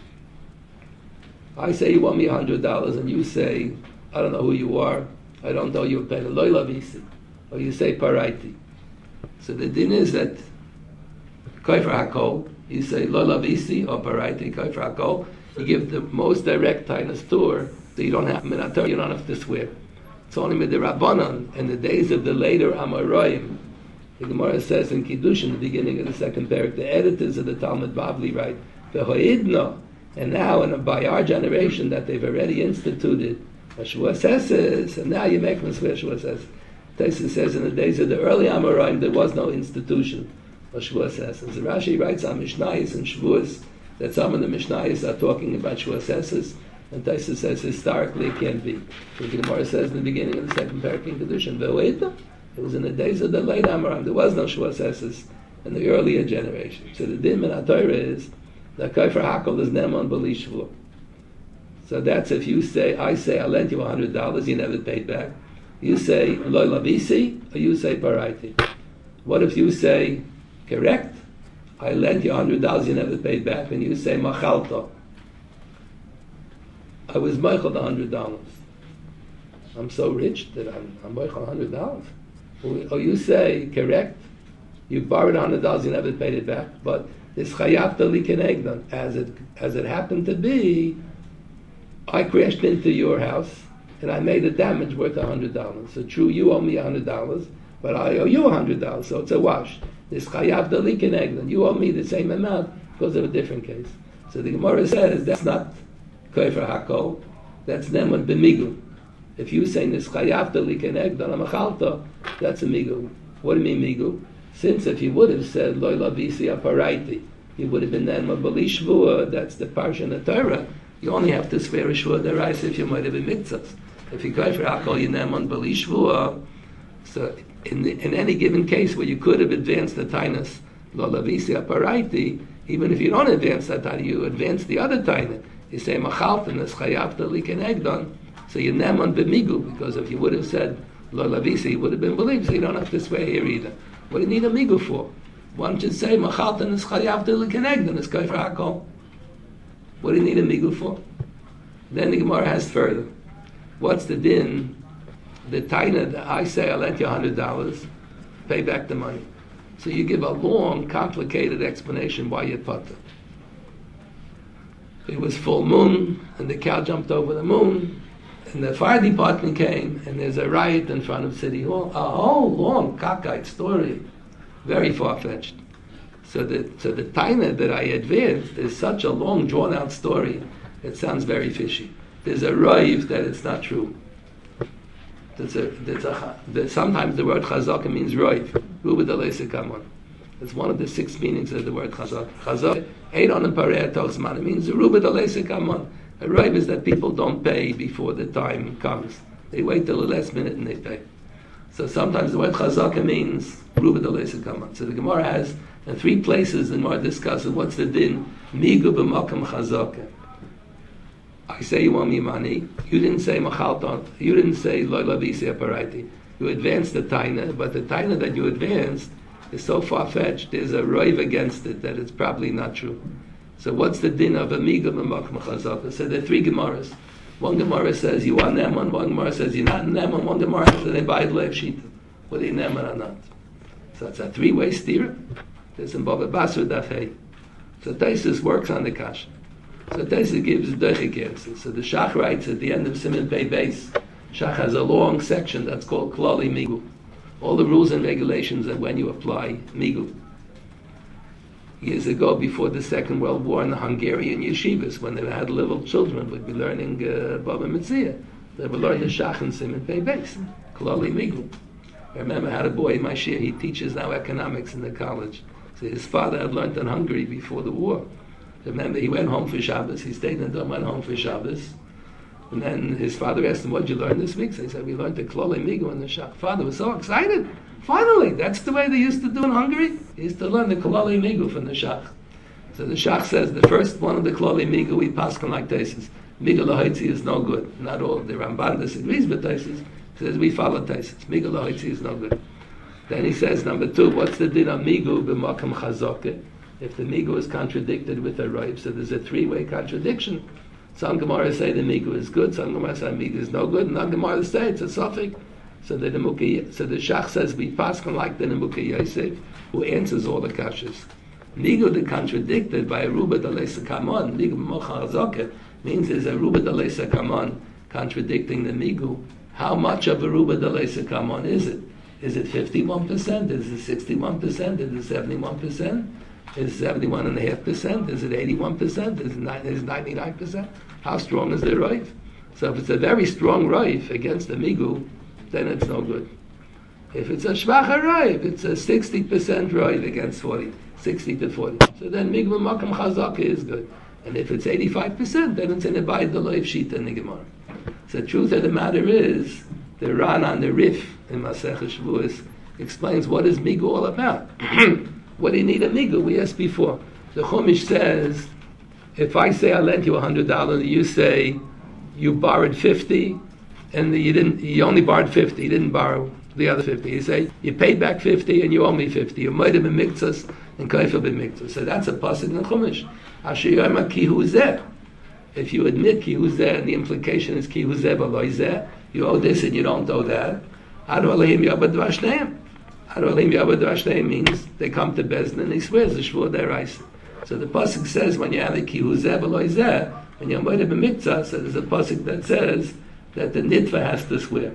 [SPEAKER 1] I say you want me a hundred dollars, and you say, I don't know who you are. I don't know you're paying a loyla visi, or you say paraiti. So the din is that koifer hakol. You say loyla visi or paraiti koifer hakol. You give the most direct tainus tour, so you don't have minator. You don't have to swear. It's only with the rabbanon in the days of the later Amoraim. The Gemara says in Kiddush, in the beginning of the second parak, the editors of the Talmud Bavli write, "V'hoidno," and now in a, by our generation that they've already instituted a Shua Seses, and now you make them swear Shua Seses. Taisa says in the days of the early Amoraim there was no institution of Shua Seses. Rashi writes on Mishnayos and Shavuos that some of the Mishnayos are talking about Shua Seses, and Taisa says historically it can't be. So the Gemara says in the beginning of the second parak in Kiddush, "V'hoidno." It was in the days of the late Amoraim. There was no Shua Seses in the earlier generation. So the din in HaTorah is that Kofer Hakol is Neman B'li Shvua. So that's if you say, I say, I lent you a hundred dollars, you never paid back. You say Loi Lavisi, or you say Paraiti. What if you say, correct, I lent you a hundred dollars, you never paid back, and you say Machalto, I was Meichel a hundred dollars. I'm so rich that I'm, I'm Meichel a hundred dollars. Or you say, correct, you borrowed one hundred dollars, you never paid it back, but it's chayav tali kenegdan. As it, as it happened to be, I crashed into your house, and I made a damage worth one hundred dollars. So true, you owe me one hundred dollars, but I owe you one hundred dollars, so it's a wash. It's chayav tali kenegdan. You owe me the same amount because of a different case. So the Gemara says, that's not kofer hakol, that's neman b'migu. If you say Nischayavta likenegdan amachalta, that's a migu. What do you mean migu? Since if you would have said loy lavisi aparaiti, you would have been then b'li shvua. That's the parsha in the Torah. You only have to swear a shvua deraisa if you might have been mitzvahs. If you go for hakol yinemon b'li shvua, so in the, in any given case where you could have advanced the tainus lo lavisi aparaiti, even if you don't advance that tainus, you advance the other tainus. You say machalta Nischayavta likenegdan. So you're neman b'migu, because if you would have said lo lavisi, you would have been believed, so you don't have to swear here either. What do you need a migu for? One should say, Machaltan is chayav to l'kenegdan, is kaifer hakol. What do you need a migu for? Then the Gemara has further. What's the din? The taina that I say, I lent you one hundred dollars, pay back the money. So you give a long, complicated explanation why you putter. It was full moon, and the cow jumped over the moon, and the fire department came, and there's a riot in front of City Hall. A whole long, cockeyed story. Very far-fetched. So the, so the taina that I advanced is such a long, drawn-out story, it sounds very fishy. There's a raiv that it's not true. There's a, there's a, there's, sometimes the word chazaka means raiv. Ruba d'aleise kamon. It's one of the six meanings of the word chazak. Chazak, ein on a pareh tochzman. It means ruba d'aleise kamon. A raiv is that people don't pay before the time comes. They wait till the last minute and they pay. So sometimes the word chazaka means ruba d'aleise kamon. So the Gemara has in three places the Gemara discusses what's the din migu b'makam chazaka. I say you owe me money. You didn't say machalton. You didn't say loy lavisi aparaiti. You advanced the taina, but the taina that you advanced is so far-fetched. There's a raiv against it that it's probably not true. So what's the din of a miga b'makam chazaka? So there are three Gemaras. One Gemara says you are neman. One Gemara says you're not neman. One Gemara says they buy lev shita. Whether you're neman or not. So it's a three-way steer. There's some Baba Basra dafei. So Taisus works on the kasha. So Taisus gives doichik answers. So the Shach writes at the end of Siman Pei Beis. Shach has a long section that's called Klali Migu. All the rules and regulations and when you apply Migu. Years ago, before the Second World War, in the Hungarian yeshivas, when they had little children, would be learning uh, Baba Metzia. They would learn the Shach and Siman Pei Beis. Klali Migu. I remember I had a boy in my shir, he teaches now economics in the college. So his father had learned in Hungary before the war. Remember, he went home for Shabbos. He stayed in the went home for Shabbos. And then his father asked him, what did you learn this week? So he said, we learned the Klole Migu and the Shach. Father was so excited. Finally, that's the way they used to do in Hungary. He used to learn the Klole Migu from the Shach. So the Shach says, the first one of the Klole Migu, we pass on like Taisus. Migu Lahaitzi is no good. Not all. The Ramban disagrees with Taisus. He says, we follow Taisus. Migu Lahaitzi is no good. Then he says, number two, what's the din of Migu b'makam chazokeh? If the migu is contradicted with a raiv, so there's a three-way contradiction. Some Gemara say the migu is good, some Gemara say the migu is no good, and some Gemara say it's a suffix. So the Nemuki, so the Shach says we pass on like the Nemuki Yosef, who answers all the kashas. Migu the contradicted by a ruba d'aleisa kamon, migu b'mocha hazokeh, means there's a ruba d'aleisa kamon contradicting the migu. How much of a ruba d'aleisa kamon is it? Is it fifty-one percent? Is it sixty-one percent? Is it seventy-one percent? Is it seventy-one point five percent? Is it eighty-one percent? Is it ninety-nine percent? How strong is the raiv? So if it's a very strong raiv against the migu, then it's no good. If it's a shvacha raiv, it's a sixty percent raiv against forty, sixty to forty. So then migu makam chazaka is good. And if it's eighty-five percent, then it's in a bayit deloiv shita in the Gemara. So the truth of the matter is, the Ran on the Rif in Masechah Shavuos explains what is migu all about. What do you need a migu? We asked before. The Chumash says, if I say I lent you a hundred dollars, you say you borrowed fifty, and you didn't. You only borrowed fifty. You didn't borrow the other fifty. You say you paid back fifty, and you owe me fifty. You might have been mikzas and kaifel been mikzas. So that's a pasuk in the Chumash. Asher yoma ki hu zeh. If you admit ki hu zeh, and the implication is ki hu zeh b'loy zeh, you owe this and you don't owe that. Adu alehim yabad v'ashneim. Adu alehim yabad v'ashneim means they come to Bezdin and he swears the shvur deraisa. So the pasuk says when you have a ki hu zeh b'loy zeh, when you're might have been mikzah, so there's a pasuk that says that the nitva has to swear.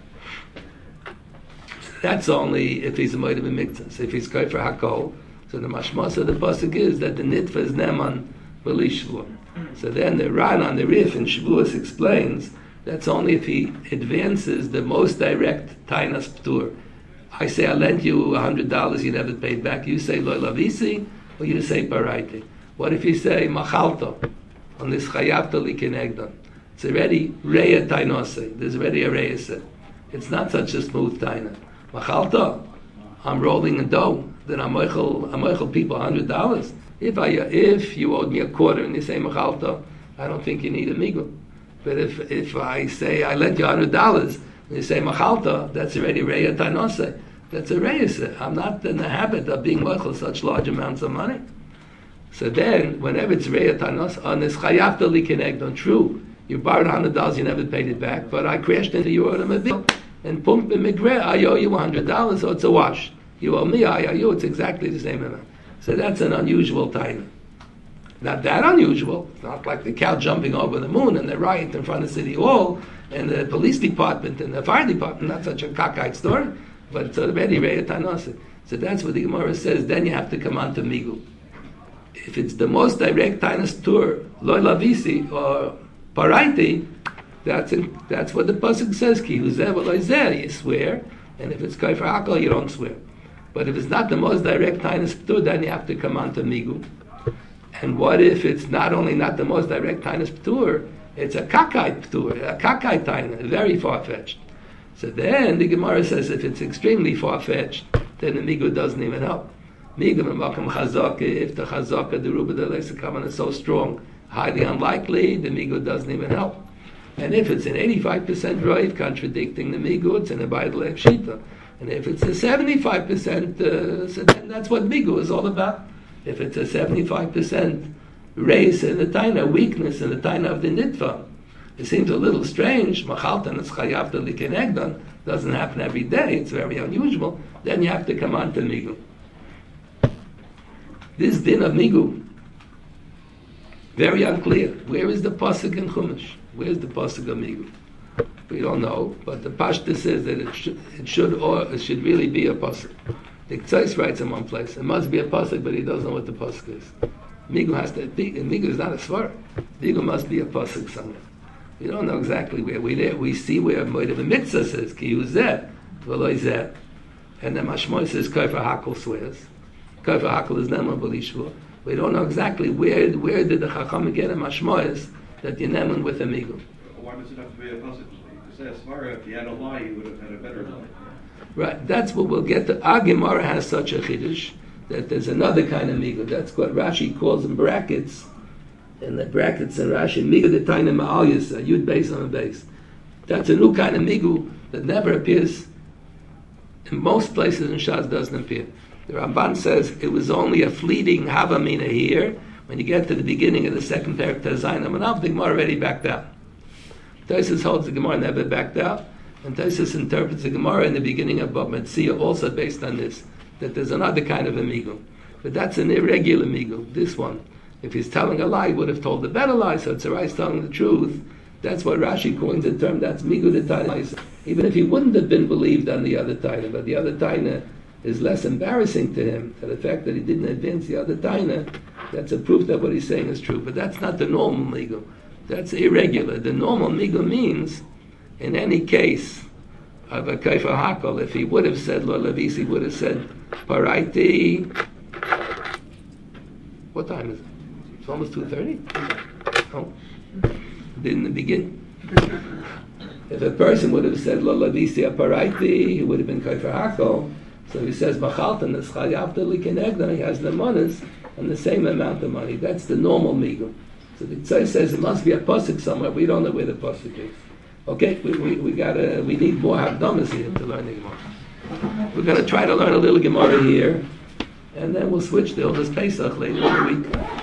[SPEAKER 1] That's only if he's a might have been mikzah. So if he's kaifer hakol, so the mashmas of the pasuk is that the nitva is neman b'li shvur. So then the Ran on the Rif in Shavuos explains that's only if he advances the most direct tainas ptur. I say I lent you a hundred dollars, you never paid back. You say lo lavisi, or you say paraiti. What if you say machalto on this chayavta likinegdon? It's already reya tainose. There's already a reya. It's not such a smooth taina. Machalto, I'm rolling a dough. Then I'm moichel, I'm moichel people a hundred dollars. If I if you owed me a quarter and you say machalto, I don't think you need a migu. But if if I say I lent you a hundred dollars and you say machalta, that's already reya tainose. That's a reyes. I'm not in the habit of being mochel such large amounts of money. So then, whenever it's reyes tanos, on this chayavta likenegdon, true, you borrowed one hundred dollars, you never paid it back, but I crashed into your automobile, and pump and migre, I owe you one hundred dollars, so it's a wash. You owe me, I owe you, it's exactly the same amount. So that's an unusual time. Not that unusual. It's not like the cow jumping over the moon and the riot in front of City Hall and the police department and the fire department. Not such a cockeyed story, but it's already reyes tanos. So that's what the Gemara says. Then you have to come on to migu. If it's the most direct tainus tur, loy lavisi or paraiti, that's in, that's what the pasuk says. Ki huzeh v'loy zeh, you swear, and if it's kaifer hakol, you don't swear. But if it's not the most direct tainus tur, then you have to come on to migu. And what if it's not only not the most direct tainus tur, it's a kakai ptur, a kakai tainus, very far-fetched. So then the Gemara says if it's extremely far-fetched, then the migu doesn't even help. Migu m'makam chazaka, if the chazaka, the ruba the lexicon is so strong, highly unlikely, the migu doesn't even help. And if it's an eighty-five percent right contradicting the migu, it's an abayit shita. And if it's a seventy-five percent, uh, so then that's what migu is all about. If it's a seventy-five percent race in the taina, weakness in the taina of the nitva, it seems a little strange. Machaltan is chayavta likenegdan, doesn't happen every day, it's very unusual. Then you have to come on to migu. This din of migu, very unclear. Where is the pasuk in Chumash? Where is the pasuk of migu? We don't know, but the Pashta says that it should, it should, or it should really be a pasuk. The Ktsois writes in one place, it must be a pasuk, but he doesn't know what the pasuk is. Migu has to be, and Migu is not a svara. Migu must be a pasuk somewhere. We don't know exactly where. We there, we see where Moed the Mitzvah says ki yuzeh v'lo zeh, and then Mashmoy says kaifer hakol swears. Kaifer hakol is neman b'lishvur. We don't know exactly where where did the Chacham get a Mashmoyes that you neman with a Migu.
[SPEAKER 5] Why does it have to be a pasuk? To say a svara, if you had a lie, you would have had a better lie. Right,
[SPEAKER 1] that's what we'll get to. Our Gemara has such a chiddush that there's another kind of migu. That's what Rashi calls in brackets. In the brackets in Rashi, migu the taina ma'al yisa, yud base on a base. That's a new kind of migu that never appears in most places in Shas, doesn't appear. The Ramban says it was only a fleeting havamina here. When you get to the beginning of the second parak Tezayin Amanav, the Gemara already backed out. Tosfos holds the Gemara never backed out. And Tosfos interprets the Gemara in the beginning of Bab Metzia also based on this, that there's another kind of a migu. But that's an irregular migu, this one. If he's telling a lie, he would have told a better lie, so it's a right telling the truth. That's what Rashi coins the term, that's migu the taina. Even if he wouldn't have been believed on the other taina, but the other taina is less embarrassing to him, to the fact that he didn't advance the other taina, that's a proof that what he's saying is true. But that's not the normal migu. That's irregular. The normal migu means, in any case of a kaifer hakol, if he would have said lo levis, he would have said paraiti. What time is it? It's almost two thirty. Oh, didn't begin. If a person would have said lo levisi paraiti, he would have been kaifer hakol. So he says machaltan the schayavta likenegdan. He has the monas and the same amount of money. That's the normal migu. So the Tzai says it must be a pasuk somewhere. We don't know where the pasuk is. Okay, we we, we gotta we need more Hakdamas here to learn the Gemara. We're gonna try to learn a little Gemara here, and then we'll switch to Ildas Pesach later in the week.